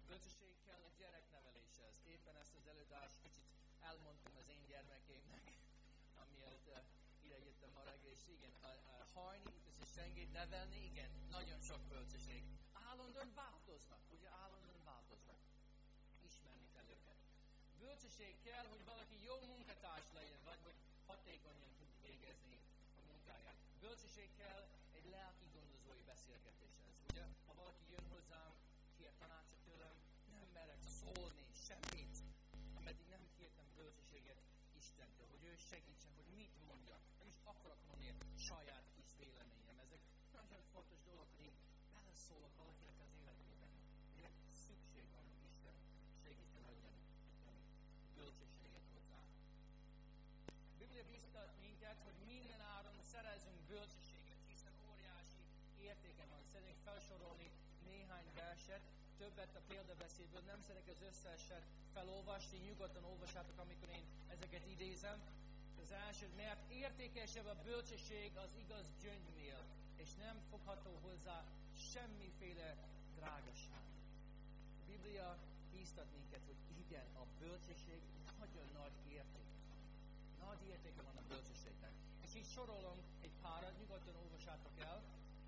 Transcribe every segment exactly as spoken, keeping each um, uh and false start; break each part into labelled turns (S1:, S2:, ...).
S1: Bölcsesség kell a gyerekneveléshez. Éppen ezt az előadást kicsit elmondtam az én gyermekeimnek, amiért uh, ide jöttem ma reggel, és igen, a, a hajni, és sengét nevelni, igen, nagyon sok bölcsesség. Állandóan változnak, ugye állandóan változnak. Ismerni kell őket. Bölcsesség kell, hogy valaki jó munkatárs legyen, vagy hogy hatékonyan tud végezni a munkáját. Bölcsesség kell egy lelki gondozói beszélgetéshez. Ugye, ha valaki jön hozzám, kér tanácsot tőlem, nem merek szólni semmit, ameddig nem kértem bölcsességet Istentől, hogy ő segítsen, hogy mit mondjak. Nem is akarok mondani saját kis véleményem. Ezek nagyon fontos dolgok, hogy én beleszólok valakinek az életében. Ugye szükség van, hogy Isten segítsen adjon bölcsességet hozzá. A Biblia biztat minket, hogy minden áron szerezünk bölcsességet, hiszen óriási értéke van. Szeretnék felsorolni néhány verset, többet a példabeszédből, nem szeretnék az összeset felolvasni, nyugodtan olvassátok, amikor én ezeket idézem. Az első, mert értékesebb a bölcsesség az igaz gyöngynél, és nem fogható hozzá semmiféle drágaság. A Biblia bíztat minket, hogy igen, a bölcsesség nagyon nagy érték. Nagy értéke van a bölcsességnek. És így sorolom egy párat, nyugodtan olvassátok el.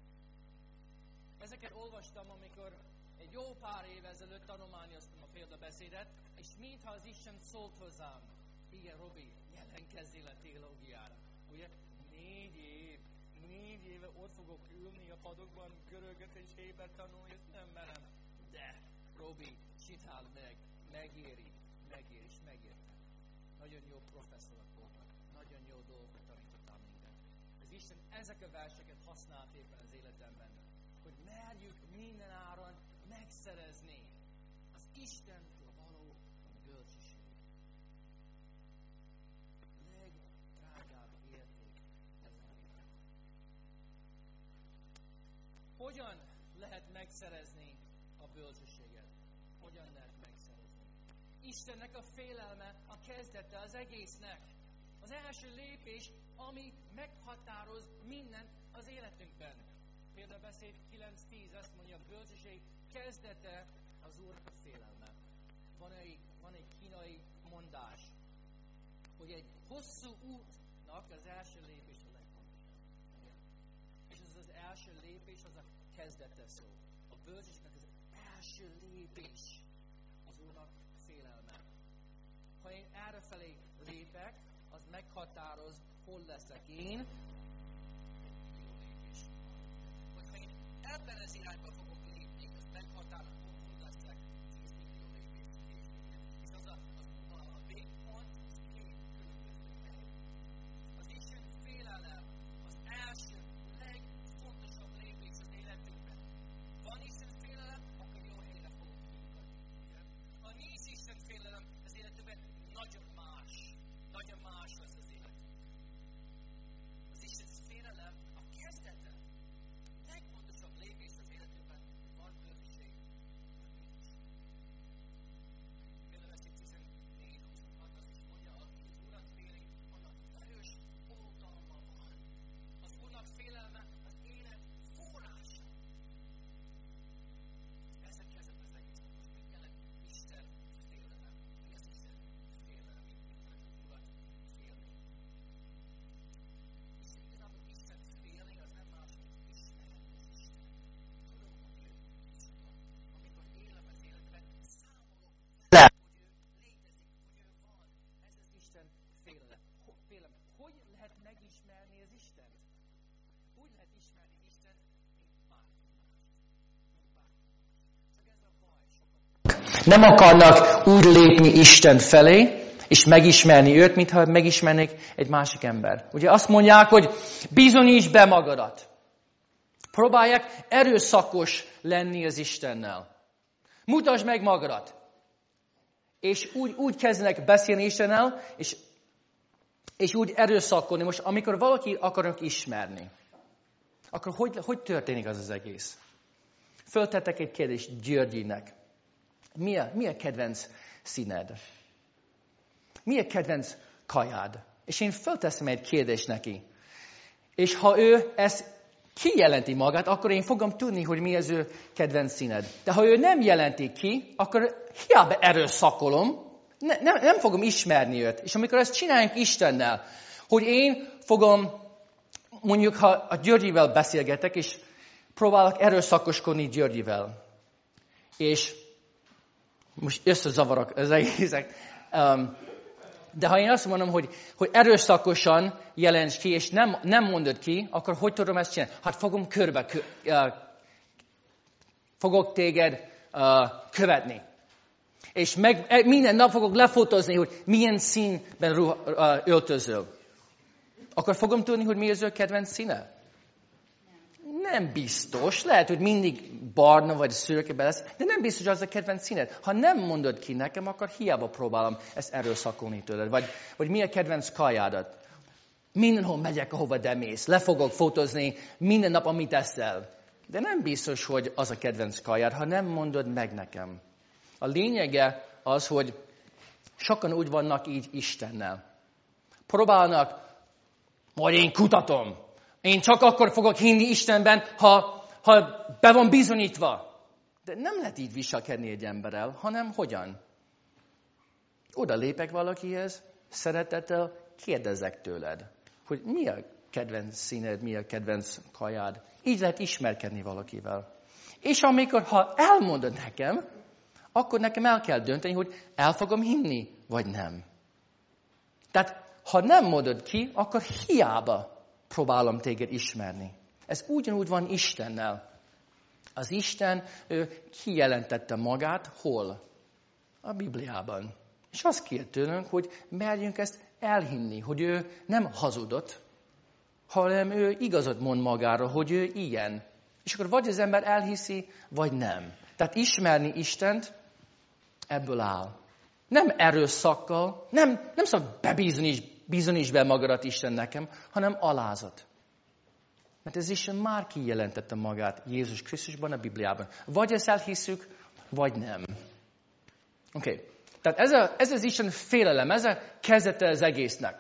S1: Ezeket olvastam, amikor egy jó pár év ezelőtt tanulmányoztam a példabeszédet, és mintha az Isten szólt hozzám. Igen, Robi, jelenkezzél a teológiára. Ugye? Négy év, négy éve ott fogok ülni a padokban, görögöt és héber tanulni, ezt nem merem. De, Robi, csináld meg, megéri, megéri, és megértem. Nagyon jó professzorok voltak, nagyon jó dolgokat tanítottál minket. Az Isten ezek a verseket használt éppen az életemben, hogy merjük minden áron megszerezni az Istentől való bölcsességet. A legdrágább érték ezen a világon. Hogyan lehet megszerezni a bölcsességet? Hogyan lehet megszerezni? Istennek a félelme a kezdete az egésznek. Az első lépés, ami meghatároz mindent az életünkben. Példabeszéd kilenc tíz azt mondja, a bölcsesség kezdete az Úrnak a félelme. Van egy, van egy kínai mondás, hogy egy hosszú útnak az első lépés a legfontosabb. És ez az első lépés, az a kezdete szó. A bölcsességnek az első lépés az Úrnak félelme. Ha én errefelé lépek, az meghatároz, hol leszek én. Hogyha én ebben az irányba fogok lépni, az meghatároz, hol leszek tíz millió lépés később. És az a, az a, a végpont, az két különböző hely. Az Isten félelem az első, legfontosabb lépés az életünkben. Van Isten félelem, akkor jó helyre fogunk kiutatni. Ha nincs Isten félelem az életünkben, nagyon más. Nagyon más lesz az életünk. Az Isten félelem a kezdete. A legfontosabb lépés az életünkben, hogy van bölcsesség, vagy nincs. Példabeszéd tizennégy huszonhat azt is mondja, aki az Urat féli, annak erős oltalma van. Az Úrnak félelme az élet forrása. Ezek kezdett az egésznek. Most mit jelent Isten félelem? Mi az Isten félelem? Mit jelent az Urat félni? És igazából Isten félni az nem más, mint ismerni az Isten. Tudom, hogy ő micsoda. Amikor élem az életben, számolok vele, hogy ő létezik, hogy ő van. Ez az Isten félelem. Félelem. Hogy lehet megismerni az Istent? Úgy lehet ismerni Istent, mint bárki más. Mint bárki más. Csak ez a baj sokat. Nem akarnak úgy lépni Isten felé, és megismerni őt, mintha megismernék egy másik ember. Ugye azt mondják, hogy bizonyíts be magadat. Próbálják erőszakos lenni az Istennel. Mutasd meg magadat. És úgy, úgy kezdenek beszélni Istennel, és, és úgy erőszakolni. Most amikor valaki akarnak ismerni, akkor hogy, hogy történik az az egész? Föltettek egy kérdést Györgyinek. Mi a, mi a kedvenc színed? Mi a kedvenc kajád? És én fölteszem egy kérdést neki. És ha ő ezt ki jelenti magát, akkor én fogom tudni, hogy mi az ő kedvenc színed. De ha ő nem jelenti ki, akkor hiába erőszakolom, ne, nem, nem fogom ismerni őt. És amikor ezt csináljunk Istennel, hogy én fogom, mondjuk, ha a Györgyivel beszélgetek, és próbálok erőszakoskodni Györgyivel, és most összezavarok az egészek, um, de ha én azt mondom, hogy, hogy erőszakosan jelents ki, és nem, nem mondod ki, akkor hogy tudom ezt csinálni? Hát fogom körbe, kö, uh, fogok téged uh, követni. És meg, minden nap fogok lefotózni, hogy milyen színben ruha, uh, öltözöl. Akkor fogom tudni, hogy mi az ő kedvenc színe? Nem biztos. Lehet, hogy mindig barna vagy szürke lesz, de nem biztos, hogy az a kedvenc színed. Ha nem mondod ki nekem, akkor hiába próbálom ezt erőszakolni tőled. Vagy, vagy mi a kedvenc kajádat? Mindenhol megyek, ahova te mész. Le fogok fotózni minden nap, amit eszel. De nem biztos, hogy az a kedvenc kajád, ha nem mondod meg nekem. A lényege az, hogy sokan úgy vannak így Istennel. Próbálnak, majd én kutatom. Én csak akkor fogok hinni Istenben, ha, ha be van bizonyítva. De nem lehet így viselkedni egy emberrel, hanem hogyan? Oda lépek valakihez, szeretettel kérdezek tőled, hogy mi a kedvenc színed, mi a kedvenc kajád. Így lehet ismerkedni valakivel. És amikor, ha elmondod nekem, akkor nekem el kell dönteni, hogy el fogom hinni, vagy nem. Tehát, ha nem mondod ki, akkor hiába próbálom téged ismerni. Ez ugyanúgy van Istennel. Az Isten, ő kijelentette magát hol? A Bibliában. És azt kér tőlünk, hogy merjünk ezt elhinni, hogy ő nem hazudott, hanem ő igazat mond magára, hogy ő ilyen. És akkor vagy az ember elhiszi, vagy nem. Tehát ismerni Istent ebből áll. Nem erőszakkal, nem, nem szabad bebizonyíts, bizonyíts be magadat Isten nekem, hanem alázat. Mert ez Isten már kijelentette magát Jézus Krisztusban, a Bibliában. Vagy ezt elhiszük, vagy nem. Oké. Okay. Tehát ez, a, ez az Isten félelem, ez a kezdete az egésznek.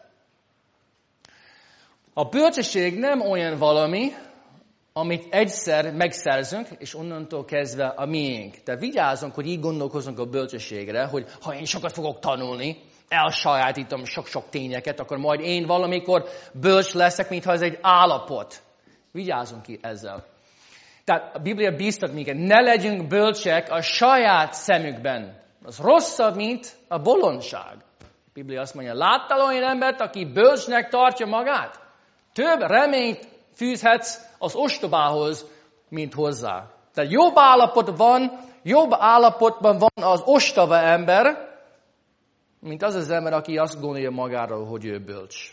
S1: A bölcsesség nem olyan valami, amit egyszer megszerzünk, és onnantól kezdve a miénk. Tehát vigyázzunk, hogy így gondolkozunk a bölcsességre, hogy ha én sokat fogok tanulni, elsajátítom sok-sok tényeket, akkor majd én valamikor bölcs leszek, mintha ez egy állapot. Vigyázzunk ki ezzel. Tehát a Biblia bíztat minket, ne legyünk bölcsek a saját szemükben. Az rosszabb, mint a bolondság. A Biblia azt mondja, láttál olyan embert, aki bölcsnek tartja magát? Több reményt fűzhetsz az ostobához, mint hozzá. Tehát jobb állapot van, jobb állapotban van az ostoba ember, mint az az ember, aki azt gondolja magáról, hogy ő bölcs.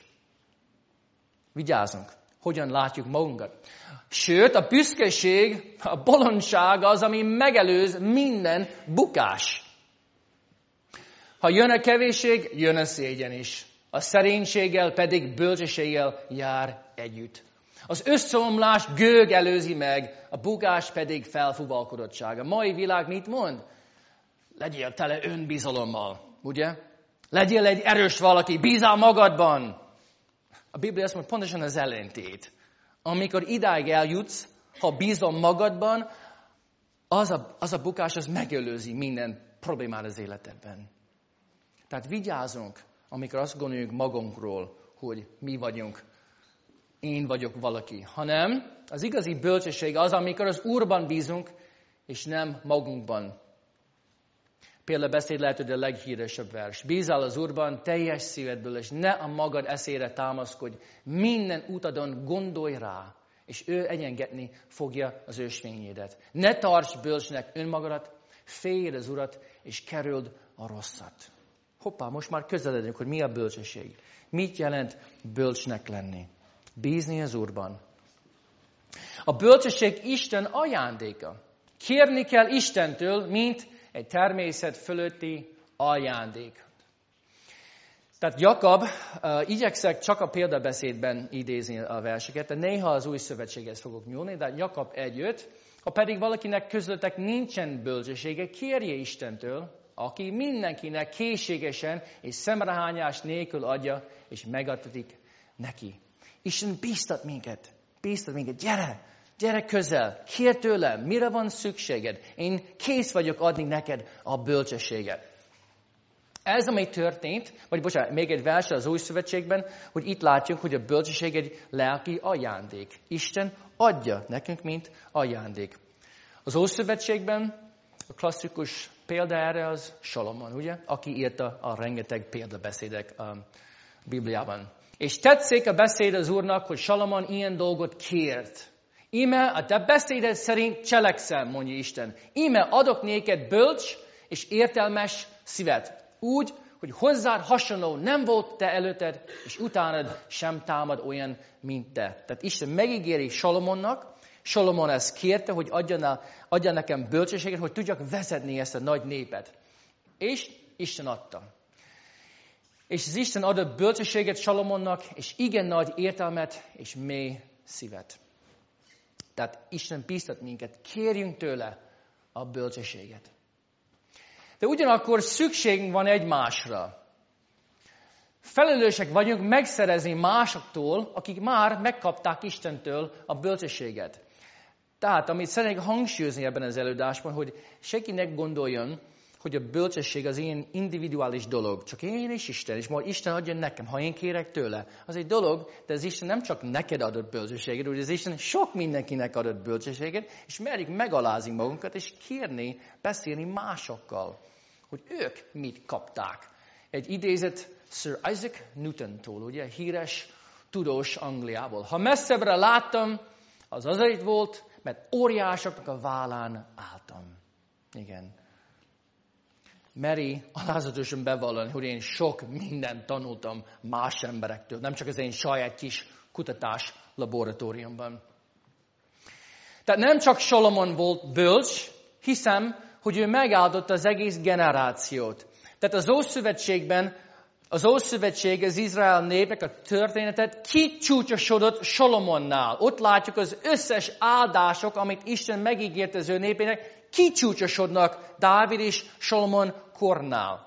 S1: Vigyázzunk, hogyan látjuk magunkat. Sőt, a büszkeség, a bolondság az, ami megelőz minden bukás. Ha jön a kevésség, jön a szégyen is. A szerénységgel pedig bölcsességgel jár együtt. Az összeomlás gőg előzi meg, a bukás pedig felfúvalkodottság. A mai világ mit mond? Legyél tele önbizalommal, ugye? Legyél egy erős valaki, bízál magadban. A Biblia azt mondja, pontosan az ellentét. Amikor idáig eljutsz, ha bízol magadban, az a, az a bukás, az megelőzi minden problémát az életedben. Tehát vigyázzunk, amikor azt gondoljuk magunkról, hogy mi vagyunk, én vagyok valaki. Hanem az igazi bölcsesség az, amikor az Úrban bízunk, és nem magunkban. Példabeszéd lehet, hogy a leghíresebb vers. Bízzál az Úrban teljes szívedből, és ne a magad eszére támaszkodj. Minden utadon gondolj rá, és ő egyengetni fogja az ösvényédet. Ne tarts bölcsnek önmagadat, féljed az Urat, és kerüld a rosszat. Hoppá, most már közeledünk, hogy mi a bölcsesség. Mit jelent bölcsnek lenni? Bízni az Úrban. A bölcsesség Isten ajándéka. Kérni kell Istentől, mint egy természet fölötti ajándék. Tehát Jakab, uh, igyekszek csak a példabeszédben idézni a verseket, de néha az új szövetséghez fogok nyúlni, de Jakab egy öt, ha pedig valakinek közöttek nincsen bölcsessége, kérje Istentől, aki mindenkinek készségesen és szemrehányás nélkül adja, és megadatik neki. Isten bíztat minket, bíztat minket, gyere, Gyere közel, kérj tőlem, mire van szükséged. Én kész vagyok adni neked a bölcsességet. Ez, ami történt, vagy bocsánat, még egy vers az Új Szövetségben, hogy itt látjuk, hogy a bölcsesség egy lelki ajándék. Isten adja nekünk, mint ajándék. Az Új Szövetségben a klasszikus példa erre az Salomon, ugye? Aki írta a rengeteg példabeszédek a Bibliában. És tetszik a beszéd az Úrnak, hogy Salomon ilyen dolgot kért. Íme a te beszéded szerint cselekszem, mondja Isten. Íme adok néked bölcs és értelmes szívet. Úgy, hogy hozzád hasonló nem volt te előtted, és utánad sem támad olyan, mint te. Tehát Isten megígéri Salomonnak, Salomon ezt kérte, hogy adja, adja nekem bölcsességet, hogy tudjak vezetni ezt a nagy népet. És Isten adta. És az Isten adott bölcsességet Salomonnak, és igen nagy értelmet és mély szívet. Tehát Isten bíztat minket, kérjünk tőle a bölcsességet. De ugyanakkor szükségünk van egymásra. Felelősek vagyunk megszerezni másoktól, akik már megkapták Istentől a bölcsességet. Tehát, amit szeretnék hangsúlyozni ebben az előadásban, hogy senki ne gondoljon, hogy a bölcsesség az ilyen individuális dolog. Csak én és Isten, és majd Isten adja nekem, ha én kérek tőle. Az egy dolog, de az Isten nem csak neked adott bölcsességet, hogy az Isten sok mindenkinek adott bölcsességet, és merjük megalázni magunkat, és kérni, beszélni másokkal, hogy ők mit kapták. Egy idézet Sir Isaac Newton-tól, ugye, híres tudós Angliából. Ha messzebbre láttam, az azért volt, mert óriásoknak a vállán álltam. Igen. Meri alázatosan bevallani, hogy én sok mindent tanultam más emberektől, nem csak az én saját kis kutatás laboratóriumban. Tehát nem csak Salomon volt bölcs, hiszem, hogy ő megáldotta az egész generációt. Tehát az Ószövetségben, az Ószövetség, az Izrael népnek a történetet kicsúcsosodott Salomonnál. Ott látjuk az összes áldások, amit Isten megígért az ő népének, kicsúcsosodnak Dávid és Salomon kornál.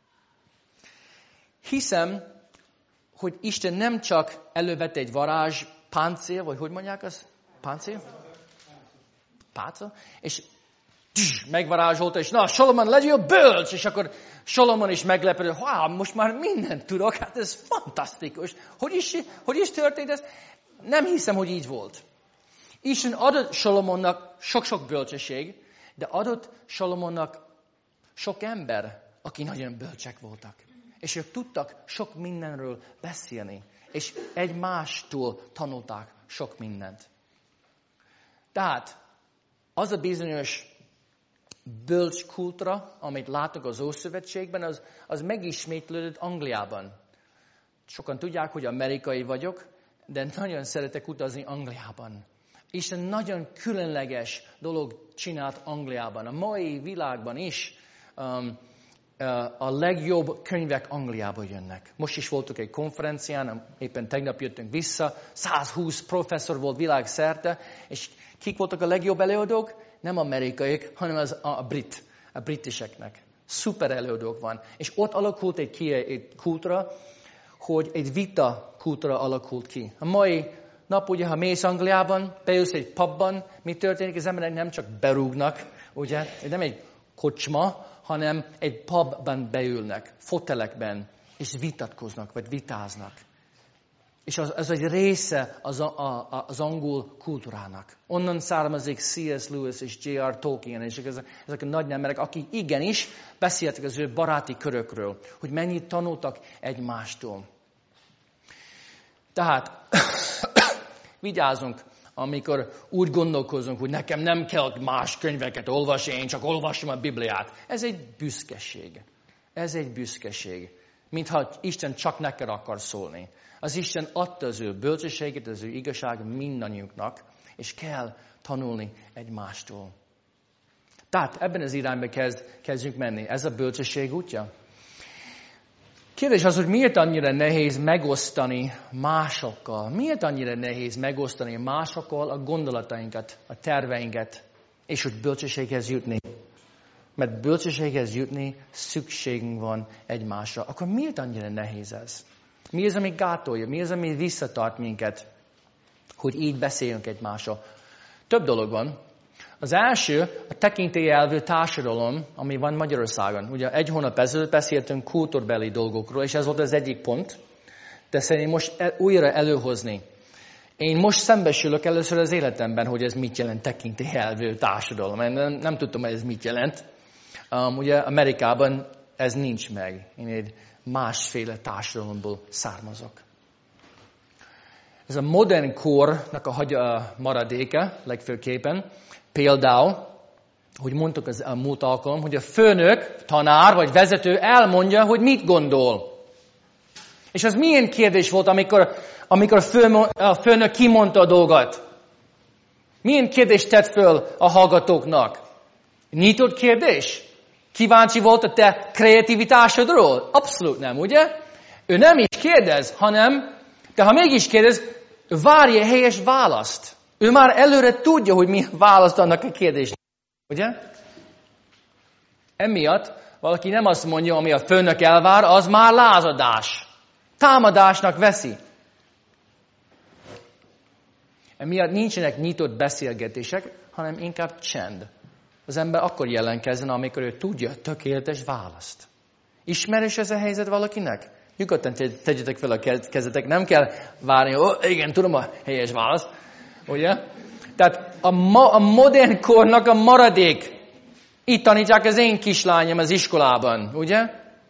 S1: Hiszem, hogy Isten nem csak elővette egy varázs páncél, vagy hogy mondják az? Páncél? Páncél? És tss, megvarázsolta, és na, Salomon legyél bölcs, és akkor Salomon is meglepődött, hogy wow, most már mindent tudok, hát ez fantasztikus. Hogy is, hogy is történt ez? Nem hiszem, hogy így volt. Isten adott Salomonnak sok-sok bölcsesség, de adott Salomonnak sok ember, aki nagyon bölcsek voltak. És ők tudtak sok mindenről beszélni, és egymástól tanulták sok mindent. Tehát az a bizonyos bölcs kultúra, amit látok az Ószövetségben, az, az megismétlődött Angliában. Sokan tudják, hogy amerikai vagyok, de nagyon szeretek utazni Angliában. Isten nagyon különleges dolog csinált Angliában. A mai világban is um, a legjobb könyvek Angliába jönnek. Most is voltunk egy konferencián, éppen tegnap jöttünk vissza, százhúsz professzor volt világszerte, és kik voltak a legjobb előadók? Nem amerikaiak, hanem az, a, a brit, a britiseknek. Szuper előadók van. És ott alakult egy, ki, egy kultúra, hogy egy vita kultúra alakult ki. A mai nap, ugye, ha mész Angliában, beülsz egy pubban, mi történik? Az emberek nem csak berúgnak, ugye, nem egy kocsma, hanem egy pubban beülnek, fotelekben, és vitatkoznak, vagy vitáznak. És az, az egy része az, a, a, az angol kultúrának. Onnan származik C S Lewis és J R Tolkien, és ezek, ezek a nagy emberek, akik igenis beszéltek az ő baráti körökről, hogy mennyit tanultak egymástól. Tehát vigyázzunk, amikor úgy gondolkozunk, hogy nekem nem kell más könyveket olvasni, én csak olvasom a Bibliát. Ez egy büszkeség. Ez egy büszkeség. Mintha Isten csak neked akar szólni. Az Isten adta az ő bölcsességet, az ő igazság mindannyiunknak, és kell tanulni egymástól. Tehát ebben az irányba kezd, kezdjünk menni. Ez a bölcsesség útja. Kérdés az, hogy miért annyira nehéz megosztani másokkal? Miért annyira nehéz megosztani másokkal a gondolatainkat, a terveinket, és hogy bölcsességhez jutni? Mert bölcsességhez jutni szükségünk van egymásra. Akkor miért annyira nehéz ez? Mi az, ami gátolja? Mi az, ami visszatart minket, hogy így beszéljünk egymással?
S2: Több dolog van. Az első a tekintélyelvű társadalom, ami van Magyarországon. Ugye egy hónap ezelőtt beszéltünk kultúrbeli dolgokról, és ez volt az egyik pont, de szeretném most el, újra előhozni. Én most szembesülök először az életemben, hogy ez mit jelent tekintélyelvű társadalom. Én nem, nem tudtam, hogy ez mit jelent. Um, ugye Amerikában ez nincs meg. Én egy másféle társadalomból származok. Ez a modern kornak a maradéka legfőképpen. Például, hogy mondtuk az a múlt alkalom, hogy a főnök, tanár vagy vezető elmondja, hogy mit gondol. És az milyen kérdés volt, amikor, amikor a főnök kimondta a dolgot? Milyen kérdést tett föl a hallgatóknak? Nyitott kérdés? Kíváncsi volt a te kreativitásodról? Abszolút nem, ugye? Ő nem is kérdez, hanem, de ha mégis kérdez, várja helyes választ. Ő már előre tudja, hogy mi választ annak a kérdésnek. Ugye? Emiatt valaki nem azt mondja, ami a főnök elvár, az már lázadás. Támadásnak veszi. Emiatt nincsenek nyitott beszélgetések, hanem inkább csend. Az ember akkor jelentkezzen, amikor ő tudja a tökéletes választ. Ismerős ez a helyzet valakinek? Nyugodtan tegyetek fel a kezetek, nem kell várni, ó, igen, tudom a helyes választ. Ugye? Tehát a, ma, a modern kornak a maradék. Itt tanítják az én kislányom az iskolában, ugye?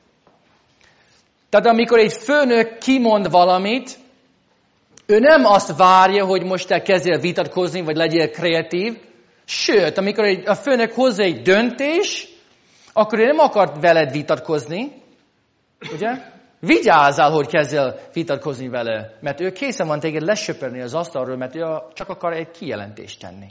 S2: Tehát amikor egy főnök kimond valamit, ő nem azt várja, hogy most te kezdjél vitatkozni, vagy legyél kreatív. Sőt, amikor egy, a főnök hozza egy döntés, akkor ő nem akar veled vitatkozni, ugye? Vigyázzál, hogy kezdjél vitatkozni vele, mert ő készen van téged lesöpörni az asztalról, mert ő csak akar egy kijelentést tenni.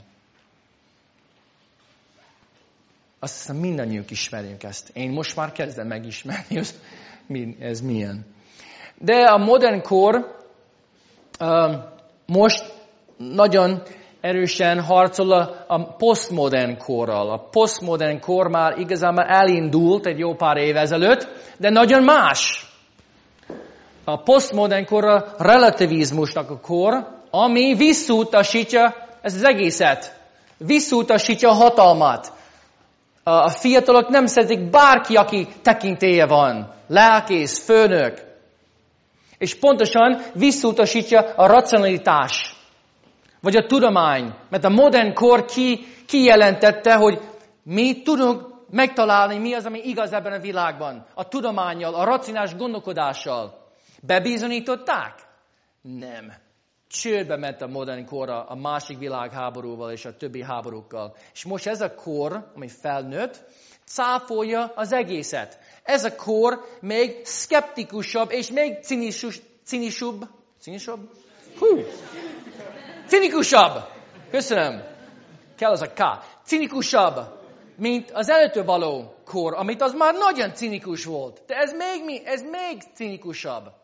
S2: Azt hiszem, mindannyiunk ismerjük ezt. Én most már kezdem megismerni, hogy ez milyen. De a modern kor uh, most nagyon erősen harcol a, a posztmodern korral. A posztmodern kor már igazából elindult egy jó pár év ezelőtt, de nagyon más. A posztmodern kor a relativizmusnak a kor, ami visszautasítja ezt az egészet. Visszautasítja a hatalmat. A fiatalok nem szeretik bárki, aki tekintélye van. Lelkész, főnök. És pontosan visszautasítja a racionalitás. Vagy a tudomány. Mert a modern kor ki, kijelentette, hogy mi tudunk megtalálni, mi az, ami igaz ebben a világban. A tudománnyal, a racionális gondolkodással. Bebizonyították? Nem. Csődbe ment a modern korra a másik világháborúval és a többi háborúkkal. És most ez a kor, ami felnőtt, cáfolja az egészet. Ez a kor még szkeptikusabb és még cinisus, cinisubb. Cinisubb? Hú! Cinikusabb! Köszönöm. Kell az a K. Cinikusabb, mint az előttől való kor, amit az már nagyon cinikus volt. De ez még, mi? Ez még cinikusabb.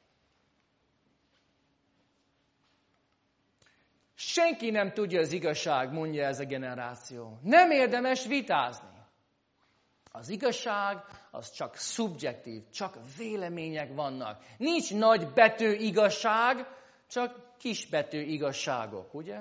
S2: Senki nem tudja az igazság, mondja ez a generáció. Nem érdemes vitázni. Az igazság az csak szubjektív, csak vélemények vannak. Nincs nagy betű igazság, csak kisbetű igazságok, ugye?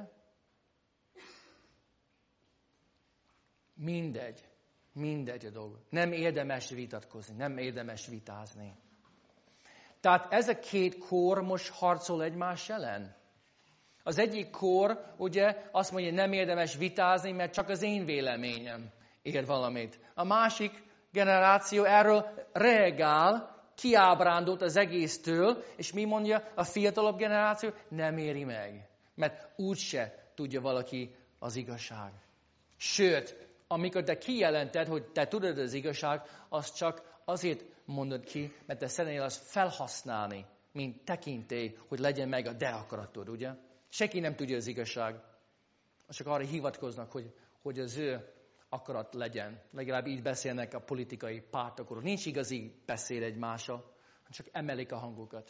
S2: Mindegy. Mindegy a dolog. Nem érdemes vitatkozni, nem érdemes vitázni. Tehát ez a két kor most harcol egymás ellen. Az egyik kor, ugye, azt mondja, nem érdemes vitázni, mert csak az én véleményem ér valamit. A másik generáció erről reagál, kiábrándult az egésztől, és mi mondja a fiatalabb generáció? Nem éri meg. Mert úgyse tudja valaki az igazság. Sőt, amikor te kijelented, hogy te tudod az igazság, az csak azért mondod ki, mert te szeretnél azt felhasználni, mint tekintély, hogy legyen meg a te akaratod, ugye? Senki nem tudja az igazság. Csak arra hivatkoznak, hogy, hogy az ő akarat legyen. Legalább így beszélnek a politikai pártokról. Nincs igazi beszéd egymással, csak emelik a hangukat.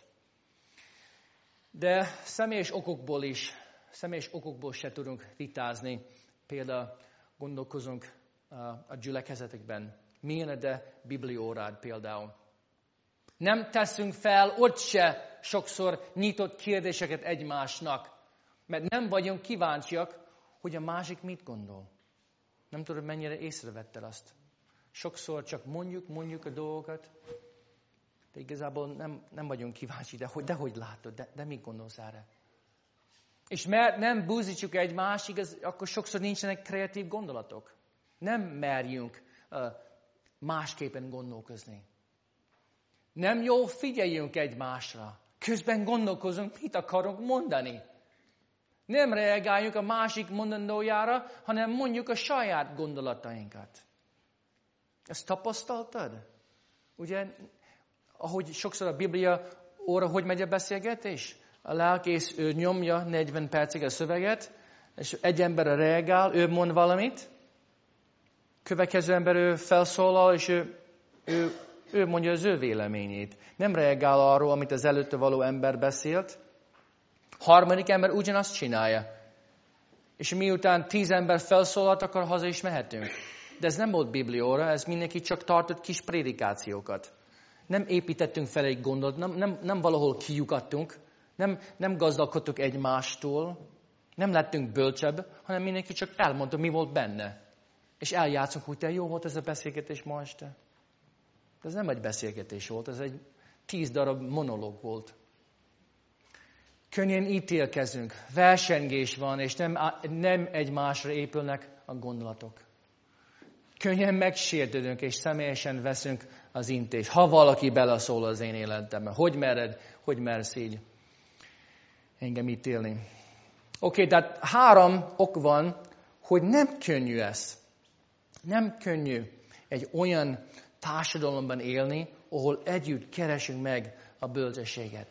S2: De személyes okokból is, személyes okokból se tudunk vitázni. Például gondolkozunk a gyülekezetekben. Milyen a te bibliórád például? Nem teszünk fel ott se sokszor nyitott kérdéseket egymásnak, mert nem vagyunk kíváncsiak, hogy a másik mit gondol. Nem tudod, mennyire észrevetted azt. Sokszor csak mondjuk, mondjuk a dolgokat, de igazából nem, nem vagyunk kíváncsi, de hogy, de hogy látod, de, de mit gondolsz erre? És mert nem búzítsuk egymást, igaz, akkor sokszor nincsenek kreatív gondolatok. Nem merjünk uh, másképpen gondolkozni. Nem jól figyeljünk egymásra. Közben gondolkozunk, mit akarunk mondani. Nem reagáljunk a másik mondandójára, hanem mondjuk a saját gondolatainkat. Ezt tapasztaltad? Ugye, ahogy sokszor a Biblia óra, hogy megy a beszélgetés? A lelkész, ő nyomja negyven percig a szöveget, és egy ember reagál, ő mond valamit, következő ember ő felszólal, és ő, ő, ő mondja az ő véleményét. Nem reagál arról, amit az előtte való ember beszélt. Harmadik ember ugyanazt csinálja. És miután tíz ember felszólalt, akkor haza is mehetünk. De ez nem volt biblióra, ez mindenki csak tartott kis prédikációkat. Nem építettünk fel egy gondot, nem, nem, nem valahol kiukadtunk, nem, nem gazdálkodtuk egymástól, nem lettünk bölcsebb, hanem mindenki csak elmondta, mi volt benne. És eljátszunk, hogy te jó volt ez a beszélgetés ma este. De ez nem egy beszélgetés volt, ez egy tíz darab monológ volt. Könnyen ítélkezünk, versengés van, és nem, nem egymásra épülnek a gondolatok. Könnyen megsértődünk, és személyesen veszünk az intést. Ha valaki beleszól az én életembe, hogy mered, hogy mersz így engem ítélni. Oké, okay, tehát három ok van, hogy nem könnyű ez. Nem könnyű egy olyan társadalomban élni, ahol együtt keresünk meg a bölcsességet.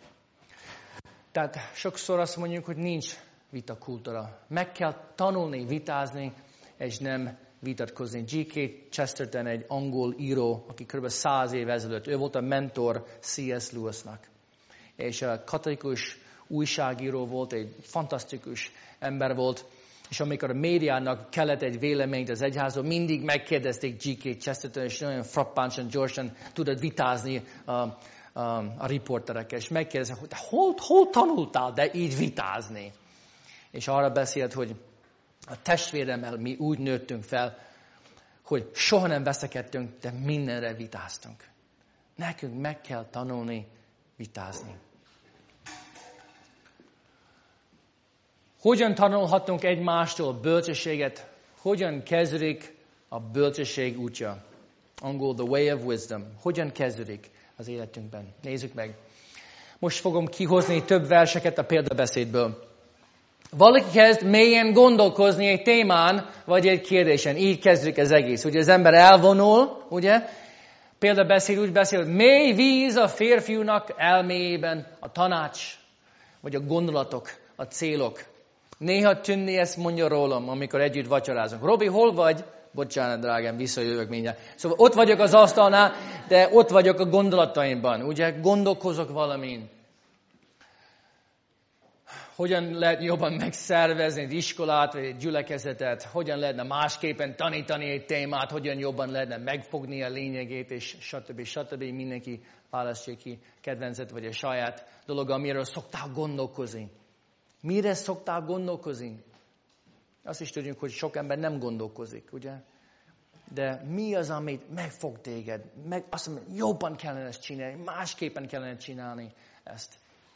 S2: Tehát sokszor azt mondjuk, hogy nincs vitakultúra. Meg kell tanulni, vitázni, és nem vitatkozni. G K Chesterton egy angol író, aki kb. száz év ezelőtt, ő volt a mentor C S Lewisnak. És a katolikus újságíró volt, egy fantasztikus ember volt, és amikor a médiának kellett egy véleményt az egyházról, mindig megkérdezték G K Chesterton, és nagyon frappánsan, gyorsan tudott vitázni a, a, a riporterekkel, és megkérdezték, hogy hol, hol tanultál, de így vitázni? És arra beszélt, hogy a testvéremmel mi úgy nőttünk fel, hogy soha nem veszekedtünk, de mindenre vitáztunk. Nekünk meg kell tanulni vitázni. Hogyan tanulhatunk egymástól bölcsességet? Hogyan kezdődik a bölcsesség útja? Angol, the way of wisdom. Hogyan kezdődik az életünkben? Nézzük meg. Most fogom kihozni több verseket a példabeszédből. Valaki kezd mélyen gondolkozni egy témán, vagy egy kérdésen. Így kezdődik az egész. Ugye az ember elvonul, ugye? Példabeszéd úgy beszél, hogy mély víz a férfiúnak elméjében a tanács, vagy a gondolatok, a célok. Néha Tünni ezt mondja rólam, amikor együtt vacsorázunk. Robi, hol vagy? Bocsánat, drágám, visszajövök mindjárt. Szóval ott vagyok az asztalnál, de ott vagyok a gondolataimban. Ugye gondolkozok valamin. Hogyan lehet jobban megszervezni egy iskolát, vagy egy gyülekezetet, hogyan lehetne másképpen tanítani egy témát, hogyan jobban lehetne megfogni a lényegét, és stb. stb. Mindenki választja ki kedvencet, vagy a saját dolog, amiről szoktál gondolkozni. Mire szoktál gondolkozni? Azt is tudjuk, hogy sok ember nem gondolkozik, ugye? De mi az, amit megfog téged? Meg azt mondja, jobban kellene ezt csinálni, másképpen kellene csinálni ezt.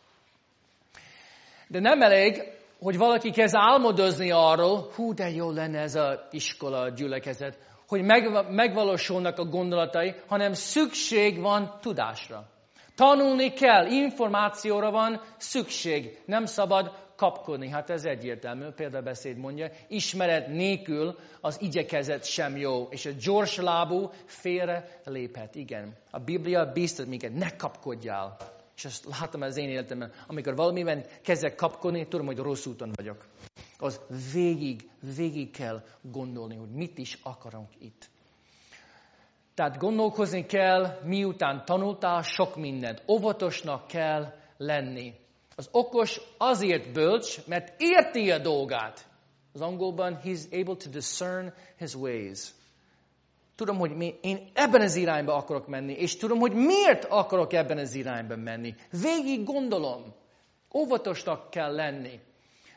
S2: De nem elég, hogy valaki kezd álmodozni arról, hú, de jó lenne ez az iskola, a gyülekezet, hogy megvalósulnak a gondolatai, hanem szükség van tudásra. Tanulni kell, információra van szükség, nem szabad kapkodni. Hát ez egyértelmű, példabeszéd mondja, ismeret nélkül az igyekezet sem jó, és a gyors lábú félre léphet. Igen, a Biblia biztat minket, ne kapkodjál. És ezt látom az én életemben, amikor valamiben kezdek kapkodni, tudom, hogy rossz úton vagyok. Az végig, végig kell gondolni, hogy mit is akarunk itt. Tehát gondolkozni kell, miután tanultál sok mindent. Óvatosnak kell lenni. Az okos azért bölcs, mert érti a dolgát. Az angolban, he's able to discern his ways. Tudom, hogy mi, én ebben az irányba akarok menni, és tudom, hogy miért akarok ebben az irányba menni. Végig gondolom. Óvatosnak kell lenni.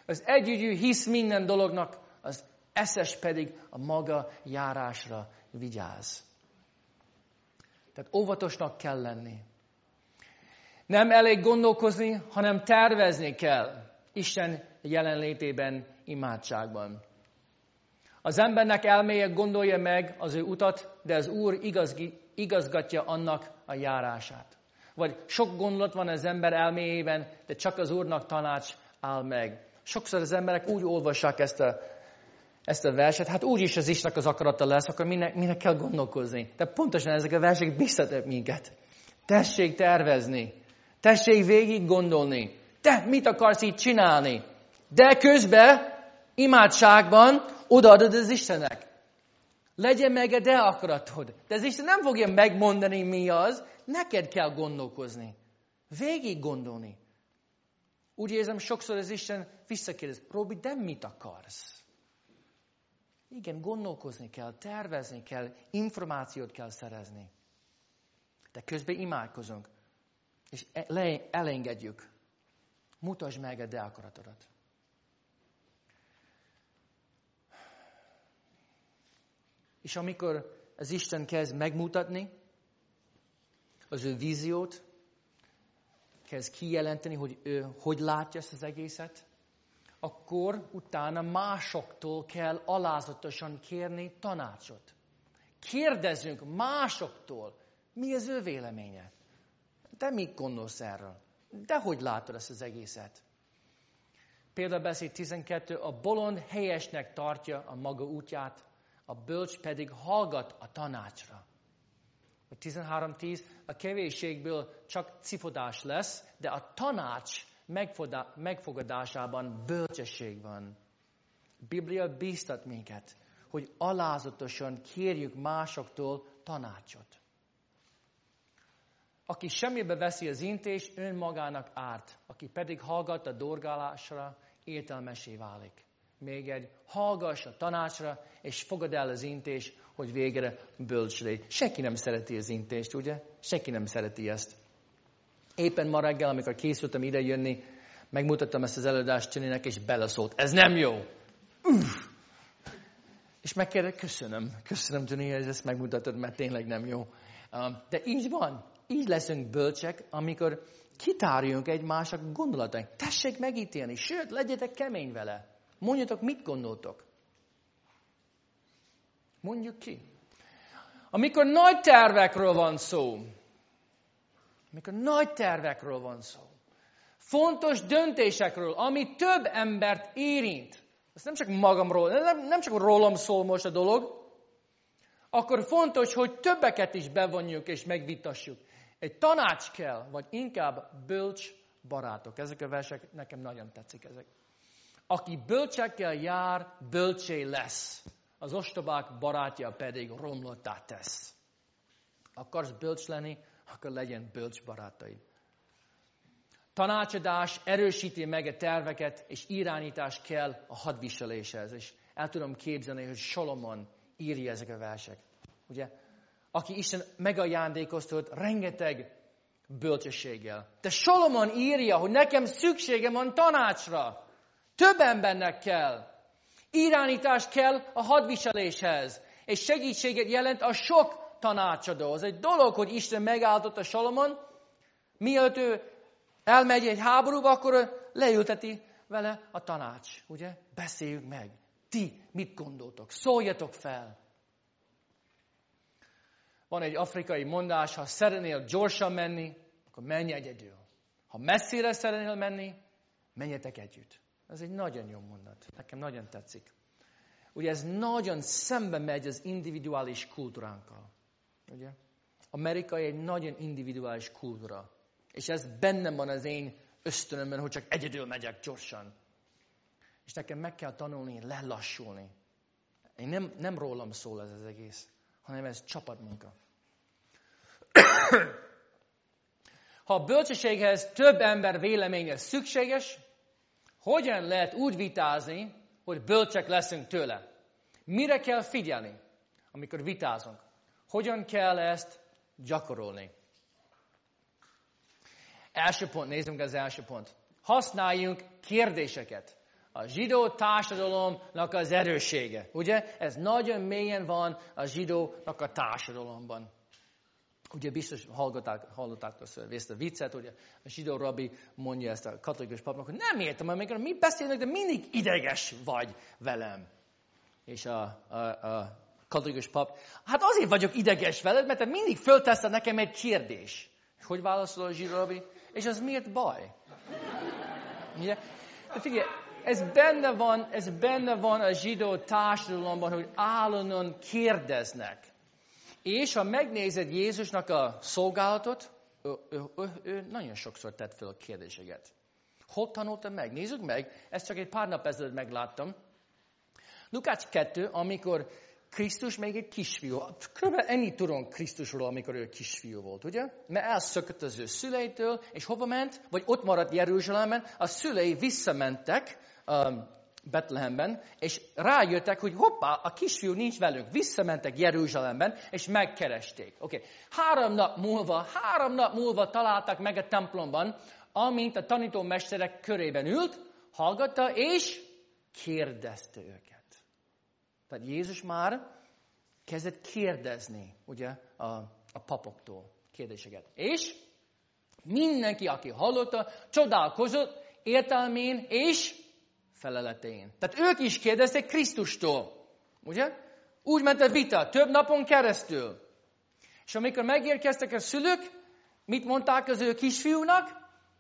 S2: Az együgyű hisz minden dolognak, az eszes pedig a maga járásra vigyáz. Tehát óvatosnak kell lenni. Nem elég gondolkozni, hanem tervezni kell Isten jelenlétében, imádságban. Az embernek elméje gondolja meg az ő utat, de az Úr igazgi, igazgatja annak a járását. Vagy sok gondolat van az ember elméjében, de csak az Úrnak tanács áll meg. Sokszor az emberek úgy olvassák ezt a, ezt a verset, hát úgyis az Istennek az akarata lesz, akkor minek, minek kell gondolkozni. De pontosan ezek a versek biztatnak minket. Tessék tervezni, tessék végig gondolni. Te mit akarsz így csinálni? De közben, imádságban odaadod az Istennek. Legyen meg a te akaratod. De az Isten nem fogja megmondani, mi az. Neked kell gondolkozni. Végig gondolni. Úgy érzem, sokszor az Isten visszakérdez, Robi, de mit akarsz? Igen, gondolkozni kell, tervezni kell, információt kell szerezni. De közben imádkozunk. És elengedjük. Mutasd meg a te akaratodat. És amikor az Isten kezd megmutatni az ő víziót, kezd kijelenteni, hogy ő hogy látja ezt az egészet, akkor utána másoktól kell alázatosan kérni tanácsot. Kérdezzünk másoktól, mi az ő véleménye. Te mit gondolsz erről? De hogy látod ezt az egészet? Példabeszéd tizenkettő, a bolond helyesnek tartja a maga útját, a bölcs pedig hallgat a tanácsra. A tizenhárom tíz, a kevésségből csak cifodás lesz, de a tanács megfogadásában bölcsesség van. A Biblia bíztat minket, hogy alázatosan kérjük másoktól tanácsot. Aki semmibe veszi az intést, önmagának árt. Aki pedig hallgat a dorgálásra, értelmessé válik. Még egy, hallgass a tanácsra, és fogad el az intést, hogy végre bölcs légy. Senki nem szereti az intést, ugye? Senki nem szereti ezt. Éppen ma reggel, amikor készültem ide jönni, megmutattam ezt az előadást Csininek, és beleszólt. Ez nem jó! Uff! És megkérdezte, köszönöm. Köszönöm, Csini, hogy ezt megmutatod, mert tényleg nem jó. De így van. Így leszünk bölcsek, amikor kitárjunk egymásnak gondolataink. Tessék megítélni, sőt, legyetek kemény vele. Mondjatok, mit gondoltok. Mondjuk ki. Amikor nagy tervekről van szó, amikor nagy tervekről van szó, fontos döntésekről, ami több embert érint, ez nem csak magamról, nem, nem csak rólam szól most a dolog, akkor fontos, hogy többeket is bevonjuk és megvitassuk. Egy tanács kell, vagy inkább bölcs barátok. Ezek a versek nekem nagyon tetszik ezek. Aki bölcsekkel jár, bölcsé lesz. Az ostobák barátja pedig romlottá tesz. Akarsz bölcs lenni, akkor legyen bölcs barátaid. Tanácsadás erősíti meg a terveket, és irányítás kell a hadviseléshez. És el tudom képzelni, hogy Solomon írja ezek a versek. Ugye? Aki Isten megajándékoztat rengeteg bölcsességgel. De Solomon írja, hogy nekem szükségem van tanácsra. Több embernek kell. Irányítás kell a hadviseléshez. És segítséget jelent a sok tanácsadó. Az egy dolog, hogy Isten megáldotta Solomon, mielőtt ő elmegy egy háborúba, akkor leülteti vele a tanács. Ugye? Beszéljük meg. Ti mit gondoltok? Szóljatok fel. Van egy afrikai mondás, ha szeretnél gyorsan menni, akkor menj egyedül. Ha messzire szeretnél menni, menjetek együtt. Ez egy nagyon jó mondat. Nekem nagyon tetszik. Ugye ez nagyon szembe megy az individuális kultúránkkal. Ugye? Amerika egy nagyon individuális kultúra. És ez bennem van az én ösztönömben, hogy csak egyedül megyek gyorsan. És nekem meg kell tanulni, lelassulni. Én nem, nem rólam szól ez az egész, hanem ez csapatmunka. Ha a bölcsességhez több ember véleménye szükséges, hogyan lehet úgy vitázni, hogy bölcsek leszünk tőle? Mire kell figyelni, amikor vitázunk? Hogyan kell ezt gyakorolni? Első pont, nézzünk az első pont. Használjunk kérdéseket. a zsidó társadalomnak az erőssége. Ugye? Ez nagyon mélyen van a zsidónak a társadalomban. Ugye biztos hallgatták, hallották ezt a viccet, hogy a zsidó rabbi mondja ezt a katolikus papnak, hogy nem értem, amikor mi beszélnek, de mindig ideges vagy velem. És a, a, a katolikus pap, hát azért vagyok ideges veled, mert te mindig fölteszed nekem egy kérdés. És hogy válaszol a zsidó rabbi? És az miért baj? Ugye? De figyelj, ez benne van, ez benne van a zsidó társadalomban, hogy állandóan kérdeznek. És ha megnézed Jézusnak a szolgálatot, ő, ő, ő, ő nagyon sokszor tett fel a kérdéseket. Hol tanulta meg? Nézzük meg, ezt csak egy pár nap ezelőtt megláttam. Lukács kettő, amikor Krisztus még egy kisfiú. Körülbelül ennyit tudunk Krisztusról, amikor ő kisfiú volt, ugye? Mert elszökött az ő szüleitől, és hova ment? Vagy ott maradt Jeruzsálemben. A szülei visszamentek um, Betlehemben, és rájöttek, hogy hoppá, a kisfiú nincs velünk. Visszamentek Jeruzsálemben, és megkeresték. Okay. Három nap múlva, három nap múlva találtak meg a templomban, amint a tanítómesterek körében ült, hallgatta, és kérdezte őket. Tehát Jézus már kezdett kérdezni, ugye, a, a papoktól kérdéseket. És mindenki, aki hallotta, csodálkozott értelmén és feleletén. Tehát ők is kérdezték Krisztustól. Ugye? Úgy ment a vita, több napon keresztül. És amikor megérkeztek a szülők, mit mondták az ő kisfiúnak?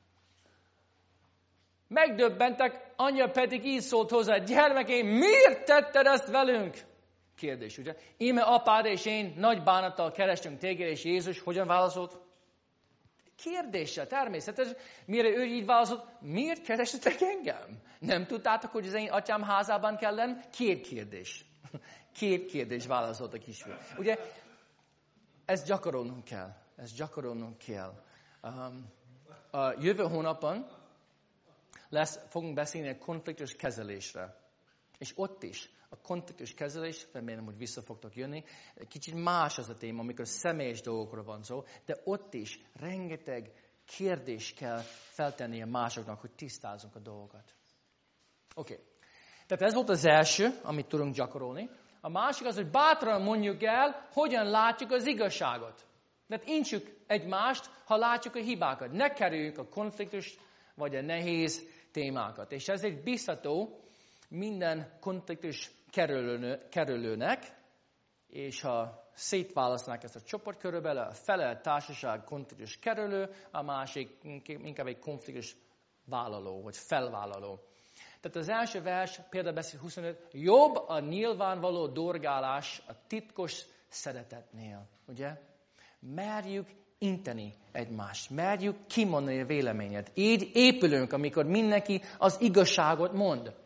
S2: Megdöbbentek, anyja pedig így szólt hozzá, gyermekeim, miért tetted ezt velünk? Kérdés, ugye? Íme apád és én nagy bánattal kerestünk téged, és Jézus hogyan válaszolt? Kérdése, természetes. Mire ő így válaszolt, miért kerestetek engem? Nem tudtátok, hogy az én atyám házában kell lenni? Két kérdés. Két kérdés válaszolt a kisfiú. Ugye, ezt gyakorolnunk kell. Ezt gyakorolnunk kell. Um, a jövő hónapban lesz, fogunk beszélni a konfliktus kezelésre. És ott is a konfliktus kezelés, remélem, hogy vissza fogtok jönni, kicsit más az a téma, amikor személyes dolgokra van szó, de ott is rengeteg kérdést kell feltenni a másoknak, hogy tisztázzunk a dolgokat. Oké. Okay. Tehát ez volt az első, amit tudunk gyakorolni. A másik az, hogy bátran mondjuk el, hogyan látjuk az igazságot. Tehát intsük egymást, ha látjuk a hibákat. Ne kerüljük a konfliktust, vagy a nehéz témákat. És ez egy biztató minden konfliktus kerülőnek, és ha szétválasztanak ezt a csoport körülbelül, a fele a társaság konfliktus kerülő, a másik inkább egy konfliktus vállaló, vagy felvállaló. Tehát az első vers, példabeszéd huszonöt, jobb a nyilvánvaló dorgálás a titkos szeretetnél. Ugye? Merjük inteni egymást. Merjük kimondani a véleményet. Így épülünk, amikor mindenki az igazságot mond.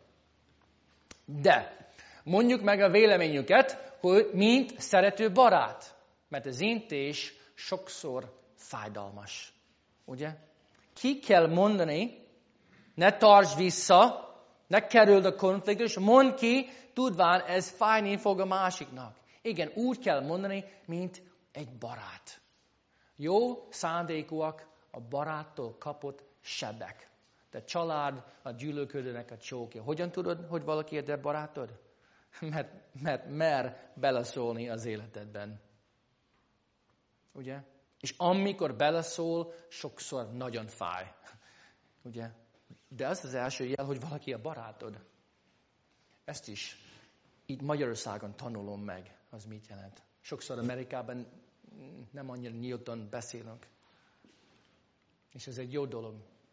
S2: De mondjuk meg a véleményüket, hogy mint szerető barát. Mert az intés sokszor fájdalmas. Ugye? Ki kell mondani, ne tartsd vissza, ne kerüld a konfliktus, mondd ki, tudván ez fájni fog a másiknak. Igen, úgy kell mondani, mint egy barát. Jó szándékúak a baráttól kapott sebek. De család a gyűlölködőnek a csókja. Hogyan tudod, hogy valaki a te barátod? Mert, mert mer beleszólni az életedben. Ugye? És amikor beleszól, sokszor nagyon fáj. Ugye? De az az első jel, hogy valaki a barátod. Ezt is itt Magyarországon tanulom meg, az mit jelent. Sokszor Amerikában nem annyira nyíltan beszélünk. És ez egy jó dolog.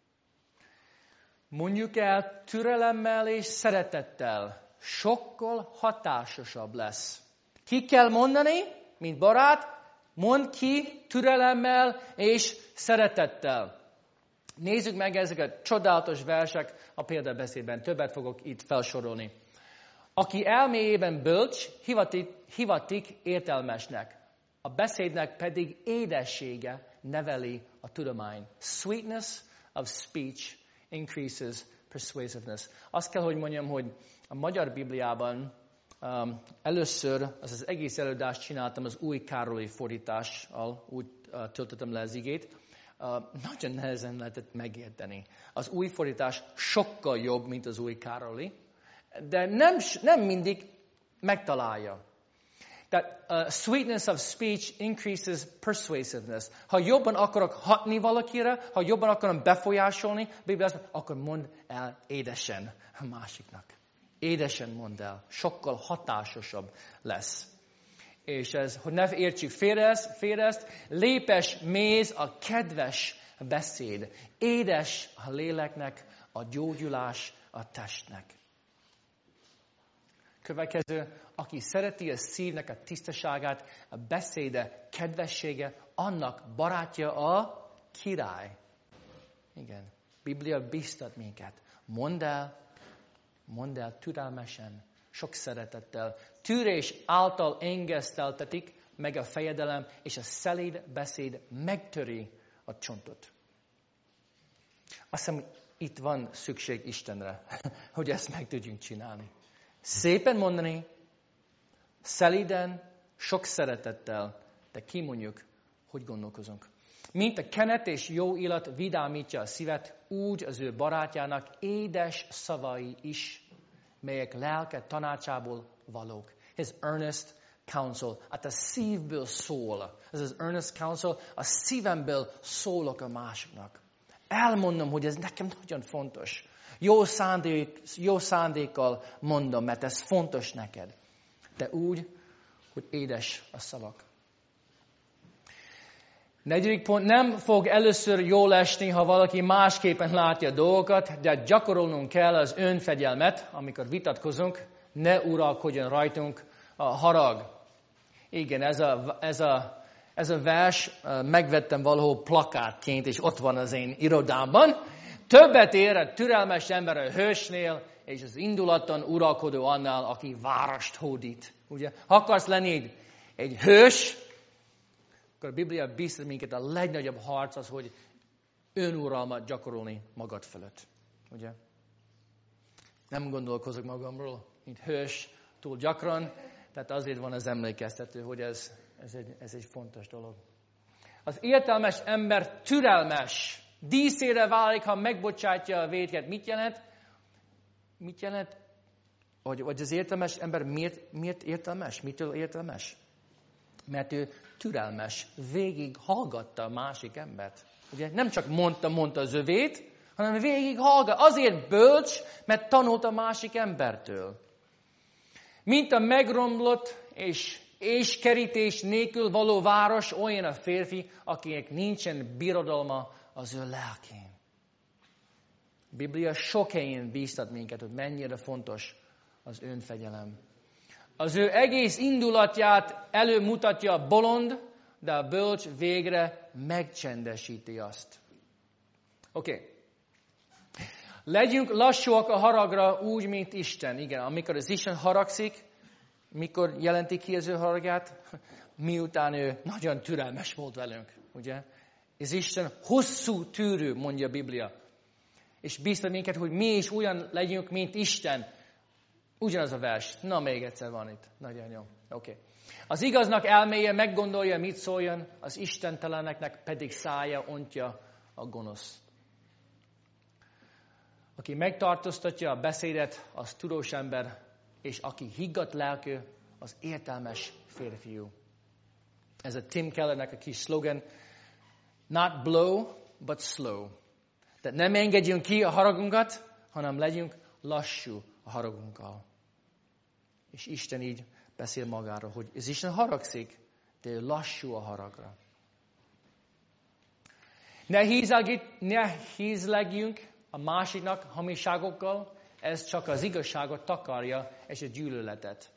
S2: Mondjuk el türelemmel és szeretettel. Sokkal hatásosabb lesz. Ki kell mondani, mint barát, mondd ki türelemmel és szeretettel. Nézzük meg ezeket csodálatos versek a példabeszédben. Többet fogok itt felsorolni. Aki elméjében bölcs, hivatik, hivatik értelmesnek. A beszédnek pedig édessége neveli a tudomány. Sweetness of speech increases persuasiveness. Azt kell, hogy mondjam, hogy a magyar Bibliában um, először az, az egész előadást csináltam az új Károlyi fordítással, úgy uh, töltöttem le az igét. uh, nagyon nehezen lehetett megérteni. Az új fordítás sokkal jobb, mint az új Károli, de nem, nem mindig megtalálja. That uh, sweetness of speech increases persuasiveness. Ha jobban akarok hatni valakire, ha jobban akarom befolyásolni, Biblia azt mondja, akkor mondd el édesen a másiknak. Édesen mondd el. Sokkal hatásosabb lesz. És ez, hogy ne értsük félre ezt, félre ezt, lépes méz a kedves beszéd. Édes a léleknek, a gyógyulás a testnek. Következő, aki szereti a szívnek a tisztaságát, a beszéde, kedvessége, annak barátja a király. Igen, Biblia biztat minket. Mondd el, mondd el türelmesen, sok szeretettel. Tűrés által engeszteltetik meg a fejedelem, és a szelíd beszéd megtöri a csontot. Azt hiszem, itt van szükség Istenre, hogy ezt meg tudjunk csinálni. Szépen mondani, szelíden, sok szeretettel, de kimondjuk, hogy gondolkozunk. Mint a kenet és jó illat vidámítja a szívet, úgy az ő barátjának édes szavai is, melyek lelke tanácsából valók. His earnest counsel, hát a szívből szól. Ez az earnest counsel, a szívemből szólok a másiknak. Elmondom, hogy ez nekem nagyon fontos. Jó, szándék, jó szándékkal mondom, mert ez fontos neked. De úgy, hogy édes a szavak. Negyedik pont, nem fog először jól esni, ha valaki másképpen látja a dolgokat, de gyakorolnunk kell az önfegyelmet, amikor vitatkozunk, ne uralkodjon rajtunk a harag. Igen, ez a, ez a, ez a vers megvettem valahol plakátként, és ott van az én irodámban. Többet ér a türelmes ember a hősnél, és az indulaton uralkodó annál, aki várost hódít. Ugye? Ha akarsz lenni egy, egy hős, akkor a Biblia biztos minket a legnagyobb harc az, hogy önuralmat gyakorolni magad fölött. Ugye? Nem gondolkozok magamról, mint hős túl gyakran, tehát azért van az emlékeztető, hogy ez, ez, egy, ez egy fontos dolog. Az értelmes ember türelmes, díszére válik, ha megbocsátja a vétket. Mit jelent? Mit jelent? Hogy, hogy az értelmes ember miért, miért értelmes? Mitől értelmes? Mert ő türelmes, végig hallgatta a másik embert. Ugye nem csak mondta, mondta az övét, hanem végig hallgat. Azért bölcs, mert tanult a másik embertől. Mint a megromlott és és kerítés nélkül való város, olyan a férfi, akinek nincsen birodalma az ő lelkén. A Biblia sok helyen bíztat minket, hogy mennyire fontos az önfegyelem. Az ő egész indulatját előmutatja a bolond, de a bölcs végre megcsendesíti azt. Oké. Okay. Legyünk lassúak a haragra úgy, mint Isten. Igen, amikor az Isten haragszik, mikor jelenti ki az ő haragját? Miután ő nagyon türelmes volt velünk, ugye? Ez Isten hosszú tűrő, mondja a Biblia. És bíztat minket, hogy mi is olyan legyünk, mint Isten. Ugyanaz a vers. Na, még egyszer van itt. Nagyon jó. Oké. Okay. Az igaznak elméje meggondolja, mit szóljon, az istenteleneknek pedig szája ontja a gonosz. Aki megtartóztatja a beszédet, az tudós ember, és aki higgadt lelkű, az értelmes férfiú. Ez a Tim Kellernek a kis szlogen. Not blow, but slow. Tehát nem engedjünk ki a haragunkat, hanem legyünk lassú a haragunkkal. És Isten így beszél magáról, hogy ez Isten haragszik, de lassú a haragra. Ne hízlegjünk a másiknak hamiságokkal, ez csak az igazságot takarja, és a gyűlöletet.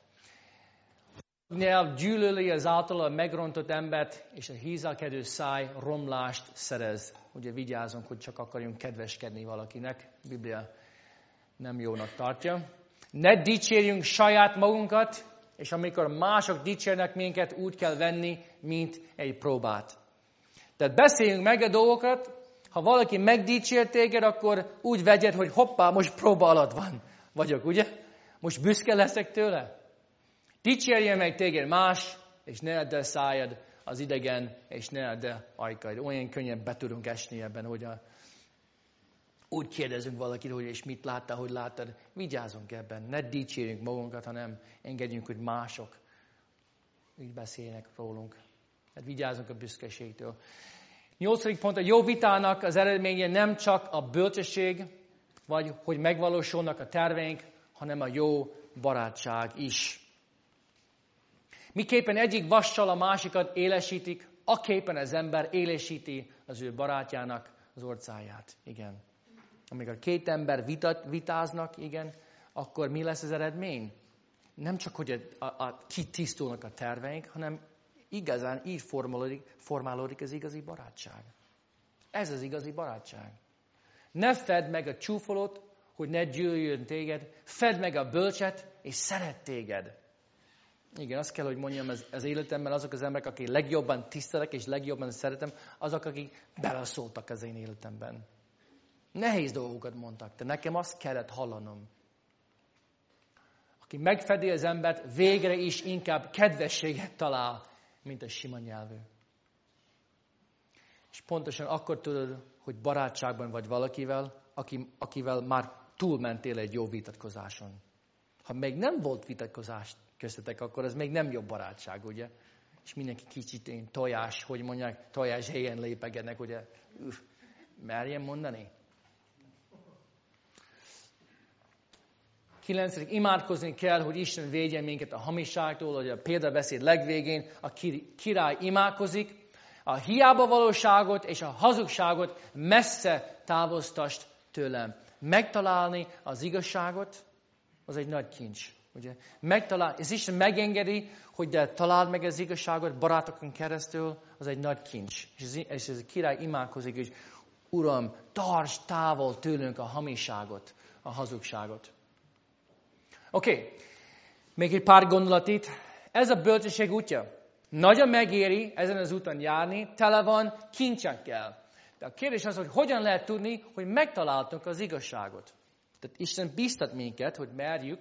S2: Gyűlöli az általa megrontott embert, és a hízelkedő száj romlást szerez. Ugye vigyázzunk, hogy csak akarjunk kedveskedni valakinek. A Biblia nem jónak tartja. Ne dicsérjünk saját magunkat, és amikor mások dicsérnek minket, úgy kell venni, mint egy próbát. Tehát beszéljünk meg a dolgokat, ha valaki megdicsért téged, akkor úgy vegyed, hogy hoppá, most próba alatt van. Vagyok, ugye? Most büszke leszek tőle. Dicsérjen meg téged más, és ne add el szájad az idegen, és ne de ajkaid. Olyan könnyen be tudunk esni ebben, hogy a, úgy kérdezünk valakit, hogy és mit láttál, hogy láttad. Vigyázzunk ebben, ne dicsérjünk magunkat, hanem engedjünk, hogy mások így beszélnek rólunk. Hát vigyázzunk a büszkeségtől. Nyolcadik pont, a jó vitának az eredménye nem csak a bölcsesség, vagy hogy megvalósulnak a terveink, hanem a jó barátság is. Miképpen egyik vassal a másikat élesítik, aképpen az ember élesíti az ő barátjának az orcáját. Igen. Amikor két ember vitat, vitáznak, igen, akkor mi lesz az eredmény? Nem csak, hogy a, a, a, kitisztulnak a terveink, hanem igazán így formálódik, formálódik az igazi barátság. Ez az igazi barátság. Ne fedd meg a csúfolót, hogy ne gyűlöljön téged, fedd meg a bölcset, és szeret téged. Igen, azt kell, hogy mondjam, az, az életemben azok az emberek, akik legjobban tisztelek, és legjobban szeretem, azok, akik beleszóltak az én életemben. Nehéz dolgokat mondtak, de nekem azt kellett hallanom. Aki megfedi az embert, végre is inkább kedvességet talál, mint a sima nyelvű. És pontosan akkor tudod, hogy barátságban vagy valakivel, aki, akivel már túlmentél egy jó vitatkozáson. Ha még nem volt vitatkozás köztetek, akkor ez még nem jobb barátság, ugye? És mindenki kicsit én tojás, hogy mondják, tojás helyen lépegetnek, ugye? Uff, merjem mondani? Kilencedik, imádkozni kell, hogy Isten védjen minket a hamiságtól, hogy a példabeszéd legvégén a király imádkozik, a hiába valóságot és a hazugságot messze távoztasd tőlem. Megtalálni az igazságot, az egy nagy kincs. Ugye? Megtalál, ez Isten megengedi, hogy de találd meg az igazságot barátokon keresztül, az egy nagy kincs. És ez, és ez a király imádkozik, hogy Uram, tartsd távol tőlünk a hamiságot, a hazugságot. Oké, okay. Még egy pár gondolat itt. Ez a bölcsesség útja. Nagyon megéri ezen az úton járni, tele van kincsekkel. De a kérdés az, hogy hogyan lehet tudni, hogy megtaláltunk az igazságot. Tehát Isten bíztat minket, hogy merjük.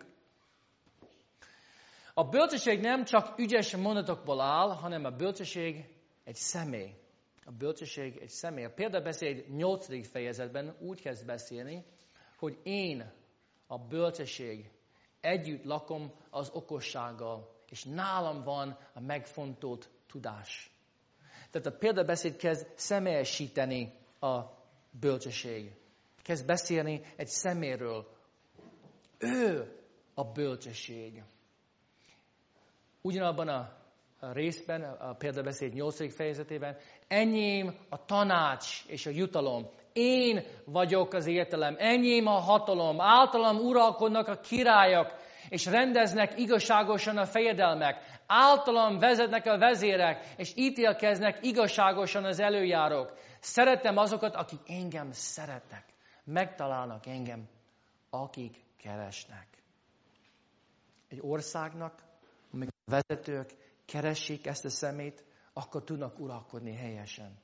S2: A bölcsesség nem csak ügyes mondatokból áll, hanem a bölcsesség egy személy. A bölcsesség egy személy. A példabeszéd nyolcadik fejezetben úgy kezd beszélni, hogy én, a bölcsesség, együtt lakom az okossággal, és nálam van a megfontolt tudás. Tehát a példabeszéd kezd személyesíteni a bölcsesség. Kezd beszélni egy szeméről. Ő a bölcsesség. Ugyanabban a részben, a példabeszéd nyolcadik fejezetében, enyém a tanács és a jutalom. Én vagyok az értelem, enyém a hatalom, általam uralkodnak a királyok, és rendeznek igazságosan a fejedelmek. Általam vezetnek a vezérek, és ítélkeznek igazságosan az előjárók. Szeretem azokat, akik engem szeretnek. Megtalálnak engem, akik keresnek. Egy országnak, amikor a vezetők keressék ezt a szemét, akkor tudnak uralkodni helyesen.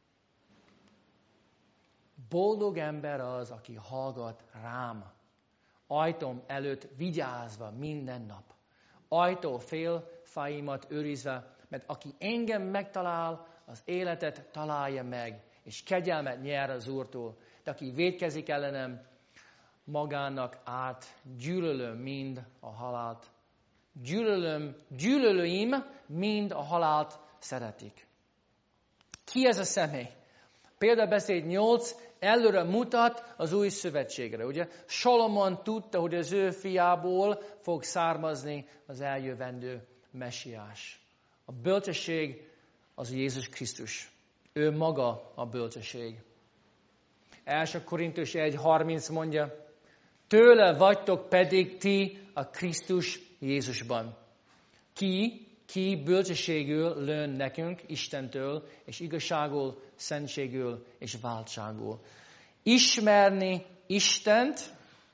S2: Boldog ember az, aki hallgat rám. Ajtóm előtt vigyázva minden nap. Ajtó fél fáimat őrizve, mert aki engem megtalál, az életet találja meg, és kegyelmet nyer az Úrtól. De aki vétkezik ellenem, magának át gyűlölöm mind a halált. Gyűlölöm, gyűlölőim mind a halált szeretik. Ki ez a személy? Példabeszéd nyolc előre mutat az új szövetségre. Ugye? Salomon tudta, hogy az ő fiából fog származni az eljövendő messiás. A bölcsesség az Jézus Krisztus. Ő maga a bölcsesség. első Korintus egy harminc mondja, tőle vagytok pedig ti a Krisztus Jézusban. Ki, ki bölcsességül lőn nekünk Istentől, és igazságul, szentségül és váltságul. Ismerni Istent,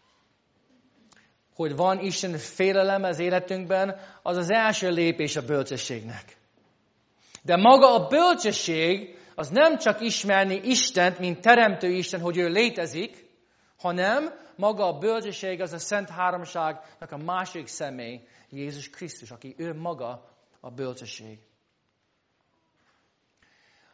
S2: hogy van Isten félelem az életünkben, az az első lépés a bölcsességnek. De maga a bölcsesség, az nem csak ismerni Istent, mint teremtő Isten, hogy ő létezik, hanem maga a bölcsesség az a Szent Háromságnak a másik személy, Jézus Krisztus, aki ő maga a bölcsesség.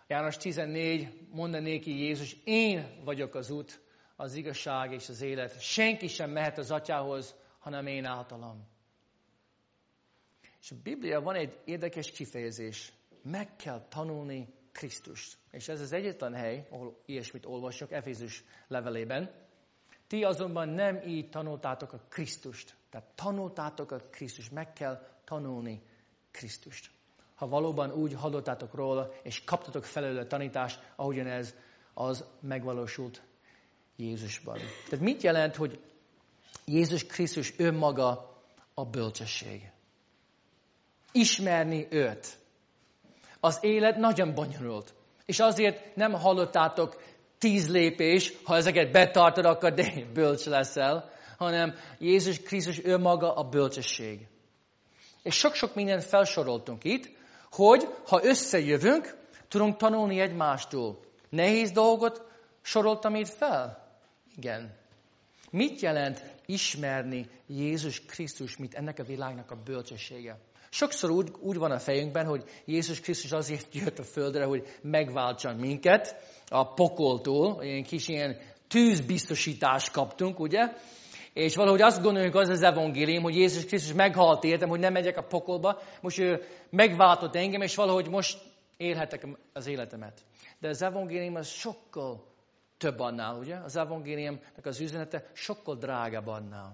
S2: János tizennégy, mondta néki Jézus, én vagyok az út, az igazság és az élet. Senki sem mehet az atyához, hanem én általam. És a Biblia van egy érdekes kifejezés. Meg kell tanulni Krisztust. És ez az egyetlen hely, ahol ilyesmit olvasok, Efézus levelében. Ti azonban nem így tanultátok a Krisztust. Tehát tanultátok a Krisztust. Meg kell tanulni Krisztust. Ha valóban úgy hallottátok róla, és kaptatok felőle tanítást, ahogyan ez az megvalósult Jézusban. Tehát mit jelent, hogy Jézus Krisztus önmaga a bölcsesség? Ismerni őt. Az élet nagyon bonyolult. És azért nem hallottátok tíz lépés, ha ezeket betartod, akkor de bölcs leszel, hanem Jézus Krisztus önmaga a bölcsesség. És sok-sok mindent felsoroltunk itt, hogy ha összejövünk, tudunk tanulni egymástól. Nehéz dolgot soroltam itt fel? Igen. Mit jelent ismerni Jézus Krisztus, mint ennek a világnak a bölcsessége? Sokszor úgy, úgy van a fejünkben, hogy Jézus Krisztus azért jött a földre, hogy megváltson minket a pokoltól. Ilyen kis ilyen tűzbiztosítást kaptunk, ugye? És valahogy azt gondoljuk, az az evangélium, hogy Jézus Krisztus meghalt értem, hogy nem megyek a pokolba. Most ő megváltott engem, és valahogy most élhetek az életemet. De az evangélium az sokkal több annál, ugye? Az evangéliumnak az üzenete sokkal drágább annál.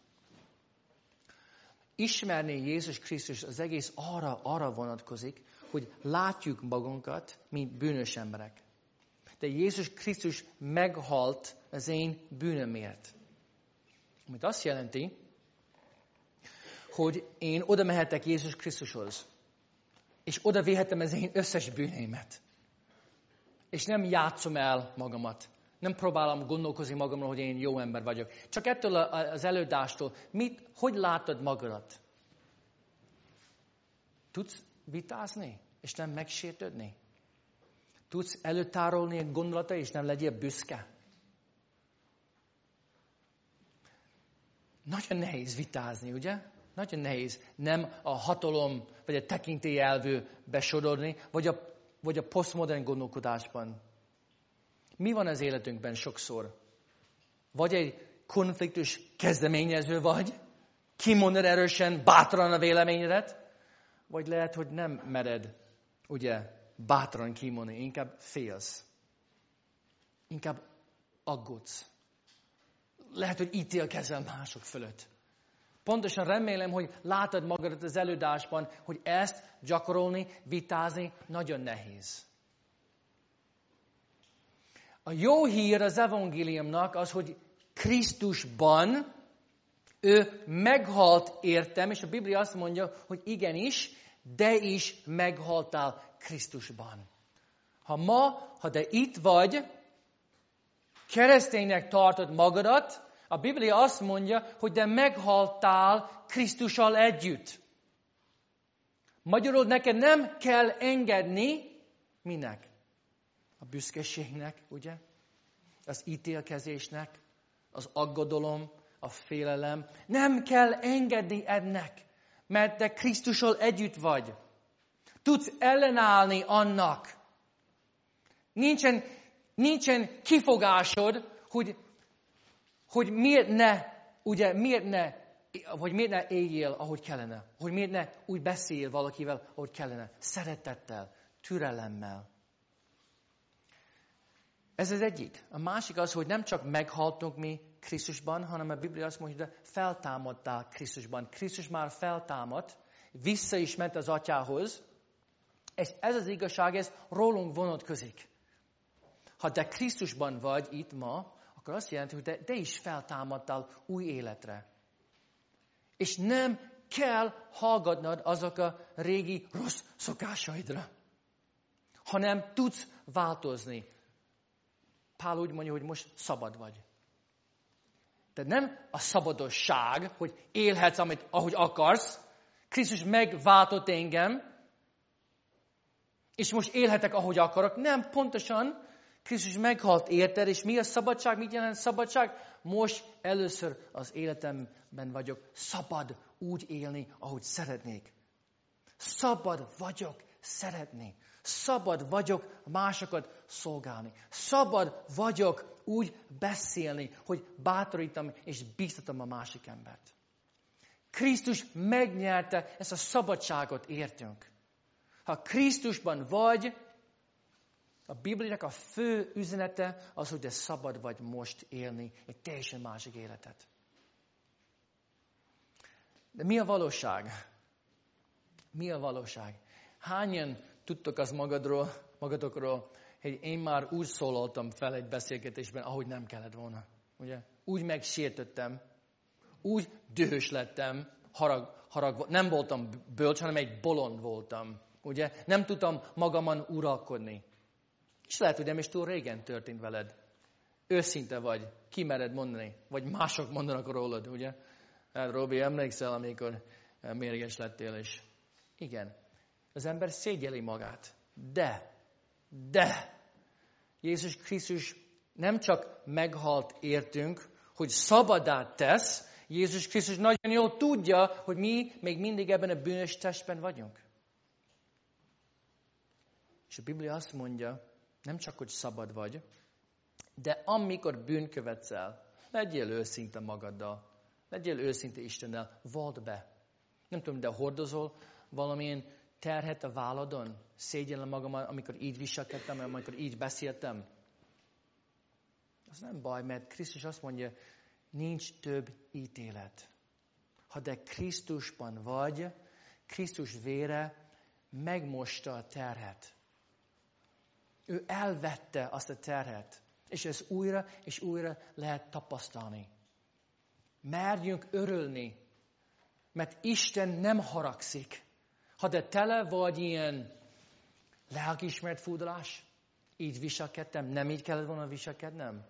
S2: Ismerni Jézus Krisztus az egész arra, arra vonatkozik, hogy látjuk magunkat, mint bűnös emberek. De Jézus Krisztus meghalt az én bűnömért. Amit azt jelenti, hogy én oda mehetek Jézus Krisztushoz, és oda vihetem az én összes bűneimet. És nem játszom el magamat. Nem próbálom gondolkozni magamról, hogy én jó ember vagyok. Csak ettől az előadástól, mit, hogy látod magadat? Tudsz vitázni, és nem megsértődni? Tudsz előtárolni egy gondolatai, és nem legyél büszke? Nagyon nehéz vitázni, ugye? Nagyon nehéz nem a hatalom, vagy a tekintélyelvű besodorni, vagy a, vagy a posztmodern gondolkodásban. Mi van az életünkben sokszor? Vagy egy konfliktus kezdeményező vagy, kimondod erősen, bátran a véleményedet, vagy lehet, hogy nem mered, ugye, bátran kimondani, inkább félsz. Inkább aggódsz. Lehet, hogy ítélkezel mások fölött. Pontosan remélem, hogy látod magadat az előadásban, hogy ezt gyakorolni, vitázni nagyon nehéz. A jó hír az evangéliumnak az, hogy Krisztusban ő meghalt értem, és a Biblia azt mondja, hogy igenis, de is meghaltál Krisztusban. Ha ma, ha te itt vagy, kereszténynek tartod magadat, a Biblia azt mondja, hogy te meghaltál Krisztussal együtt. Magyarul neked nem kell engedni, minek? A büszkeségnek, ugye? Az ítélkezésnek, az aggodalom, a félelem. Nem kell engedni ennek, mert te Krisztussal együtt vagy. Tudsz ellenállni annak. Nincsen, nincsen kifogásod, hogy, hogy miért ne, ugye, miért ne, hogy miért ne éljél, ahogy kellene. Hogy miért ne úgy beszéljél valakivel, ahogy kellene. Szeretettel, türelemmel. Ez az egyik. A másik az, hogy nem csak meghaltunk mi Krisztusban, hanem a Biblia azt mondja, hogy feltámadtál Krisztusban. Krisztus már feltámadt, vissza is ment az atyához, és ez az igazság, ez rólunk vonatkozik. Ha te Krisztusban vagy itt ma, akkor azt jelenti, hogy te, te is feltámadtál új életre. És nem kell hallgatnod azok a régi rossz szokásaidra, hanem tudsz változni. Pál úgy mondja, hogy most szabad vagy. Tehát nem a szabadosság, hogy élhetsz, amit, ahogy akarsz. Krisztus megváltott engem, és most élhetek, ahogy akarok. Nem, pontosan Krisztus meghalt érted, és mi a szabadság? Mit jelent szabadság? Most először az életemben vagyok szabad úgy élni, ahogy szeretnék. Szabad vagyok szeretni. Szabad vagyok másokat szolgálni. Szabad vagyok úgy beszélni, hogy bátorítom és bíztatom a másik embert. Krisztus megnyerte ezt a szabadságot értünk. Ha Krisztusban vagy, a Bibliának a fő üzenete az, hogy te szabad vagy most élni egy teljesen másik életet. De mi a valóság? Mi a valóság? Hányan tudtok az magadról, magadokról, hogy én már úgy szólaltam fel egy beszélgetésben, ahogy nem kellett volna. Ugye? Úgy megsértettem, úgy dühös lettem, harag, harag, nem voltam bölcs, hanem egy bolond voltam. Ugye? Nem tudtam magamon uralkodni. És lehet, hogy nem is túl régen történt veled. Őszinte vagy, kimered mondani, vagy mások mondanak rólad, ugye? Hát Robi, emlékszel, amikor mérges lettél is. Igen, az ember szégyeli magát. De, de, Jézus Krisztus nem csak meghalt értünk, hogy szabaddá tesz, Jézus Krisztus nagyon jól tudja, hogy mi még mindig ebben a bűnös testben vagyunk. És a Biblia azt mondja, nem csak, hogy szabad vagy, de amikor bűn követsz el, legyél őszinte magaddal, legyél őszinte Istennel, vald be. Nem tudom, de hordozol valamilyen terhet a válladon, szégyellem magam, amikor így viselkedtem, amikor így beszéltem. Az nem baj, mert Krisztus azt mondja, nincs több ítélet. Ha de Krisztusban vagy, Krisztus vére megmosta a terhet. Ő elvette azt a terhet, és ezt újra és újra lehet tapasztalni. Merjünk örülni, mert Isten nem haragszik. Ha de tele vagy ilyen lelkiismeret furdalás, így viselkedtem, nem így kellett volna viselkednem.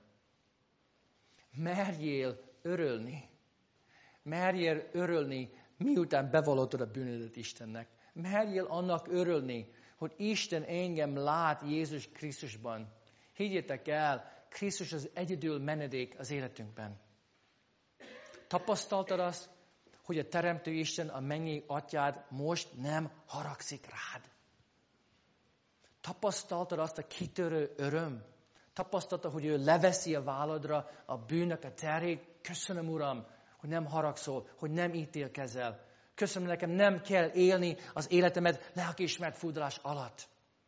S2: Merjél örülni. Merjél örülni, miután bevallottad a bűnödet Istennek. Merjél annak örülni, hogy Isten engem lát Jézus Krisztusban. Higgyétek el, Krisztus az egyedül menedék az életünkben. Tapasztaltad azt, hogy a Teremtő Isten, a mennyei Atyád most nem haragszik rád? Tapasztaltad azt a kitörő öröm? Tapasztaltad, hogy ő leveszi a válladra a bűnök a terhét? Köszönöm, Uram, hogy nem haragszol, hogy nem ítélkezel. Köszönöm, nekem nem kell élni az életemet lelkiismeret furdalás alatt.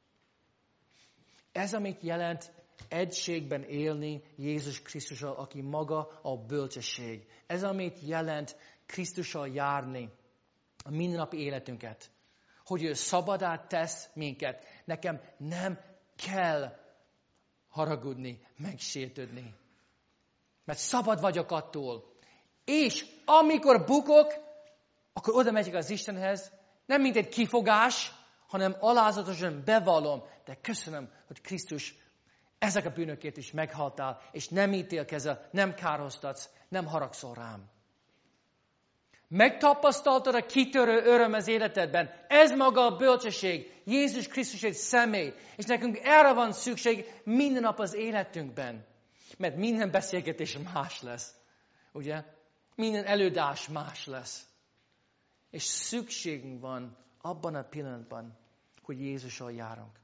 S2: Ez, amit jelent egységben élni Jézus Krisztussal, aki maga a bölcsesség. Ez, amit jelent Krisztussal járni a mindennapi életünket. Hogy ő szabaddá tesz minket. Nekem nem kell haragudni, megsértődni. Mert szabad vagyok attól. És amikor bukok, akkor oda megyek az Istenhez, nem mint egy kifogás, hanem alázatosan bevallom, de köszönöm, hogy Krisztus ezek a bűnökért is meghaltál, és nem ítélkezel, nem kárhoztatsz, nem haragszol rám. Megtapasztaltad a kitörő öröm az életedben. Ez maga a bölcsesség. Jézus Krisztus egy személy. És nekünk erre van szükség minden nap az életünkben. Mert minden beszélgetés más lesz. Ugye? Minden előadás más lesz. És szükségünk van abban a pillanatban, hogy Jézussal járunk.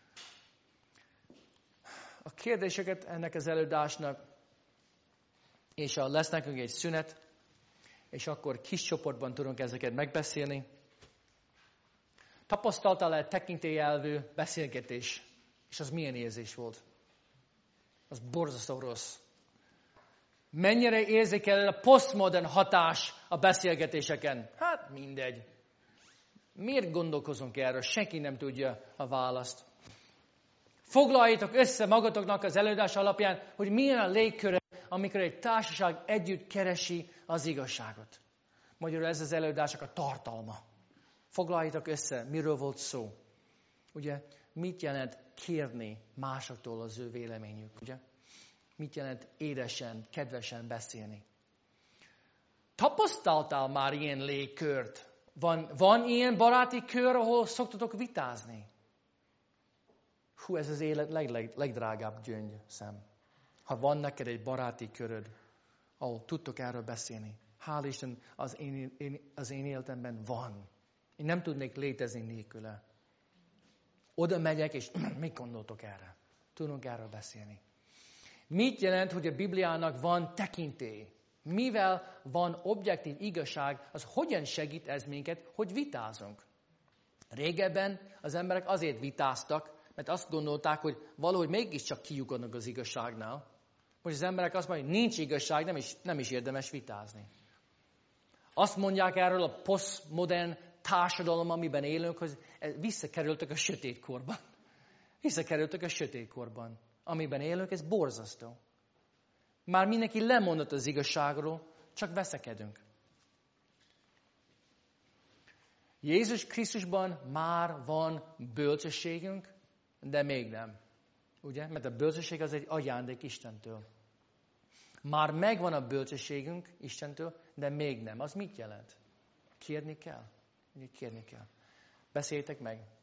S2: A kérdéseket ennek az előadásnak, és a lesz nekünk egy szünet, és akkor kis csoportban tudunk ezeket megbeszélni. Tapasztaltál-e tekintélyelvű beszélgetés? És az milyen érzés volt? Az borzasztó rossz. Mennyire érzékel a posztmodern hatás a beszélgetéseken? Hát mindegy. Miért gondolkozunk erről? Senki nem tudja a választ. Foglaljátok össze magatoknak az előadás alapján, hogy milyen a légköre, amikor egy társaság együtt keresi az igazságot. Magyarul ez az előadásnak a tartalma. Foglaljátok össze, miről volt szó. Ugye, mit jelent kérni másoktól az ő véleményük, ugye? Mit jelent édesen, kedvesen beszélni. Tapasztaltál már ilyen légkört? Van, van ilyen baráti kör, ahol szoktatok vitázni? Hú, ez az élet leg, leg, legdrágább gyöngyszem. Ha van neked egy baráti köröd, ahol tudtok erről beszélni. Hál' Isten, az én, én, az én életemben van. Én nem tudnék létezni nélküle. oda megyek, és mit gondoltok erre? Tudunk erről beszélni. Mit jelent, hogy a Bibliának van tekintély? Mivel van objektív igazság, az hogyan segít ez minket, hogy vitázunk? Régebben az emberek azért vitáztak, mert azt gondolták, hogy valahogy mégiscsak kiugodnak az igazságnál. Most az emberek azt mondják, hogy nincs igazság, nem is, nem is érdemes vitázni. Azt mondják erről a posztmodern társadalom, amiben élünk, hogy visszakerültek a sötétkorban. Visszakerültek a sötétkorban. Amiben élünk, ez borzasztó. Már mindenki lemondott az igazságról, csak veszekedünk. Jézus Krisztusban már van bölcsességünk, de még nem. Ugye? Mert a bölcsesség az egy ajándék Istentől. Már megvan a bölcsességünk Istentől, de még nem. Az mit jelent? Kérni kell. Kérni kell. Beszéljétek meg.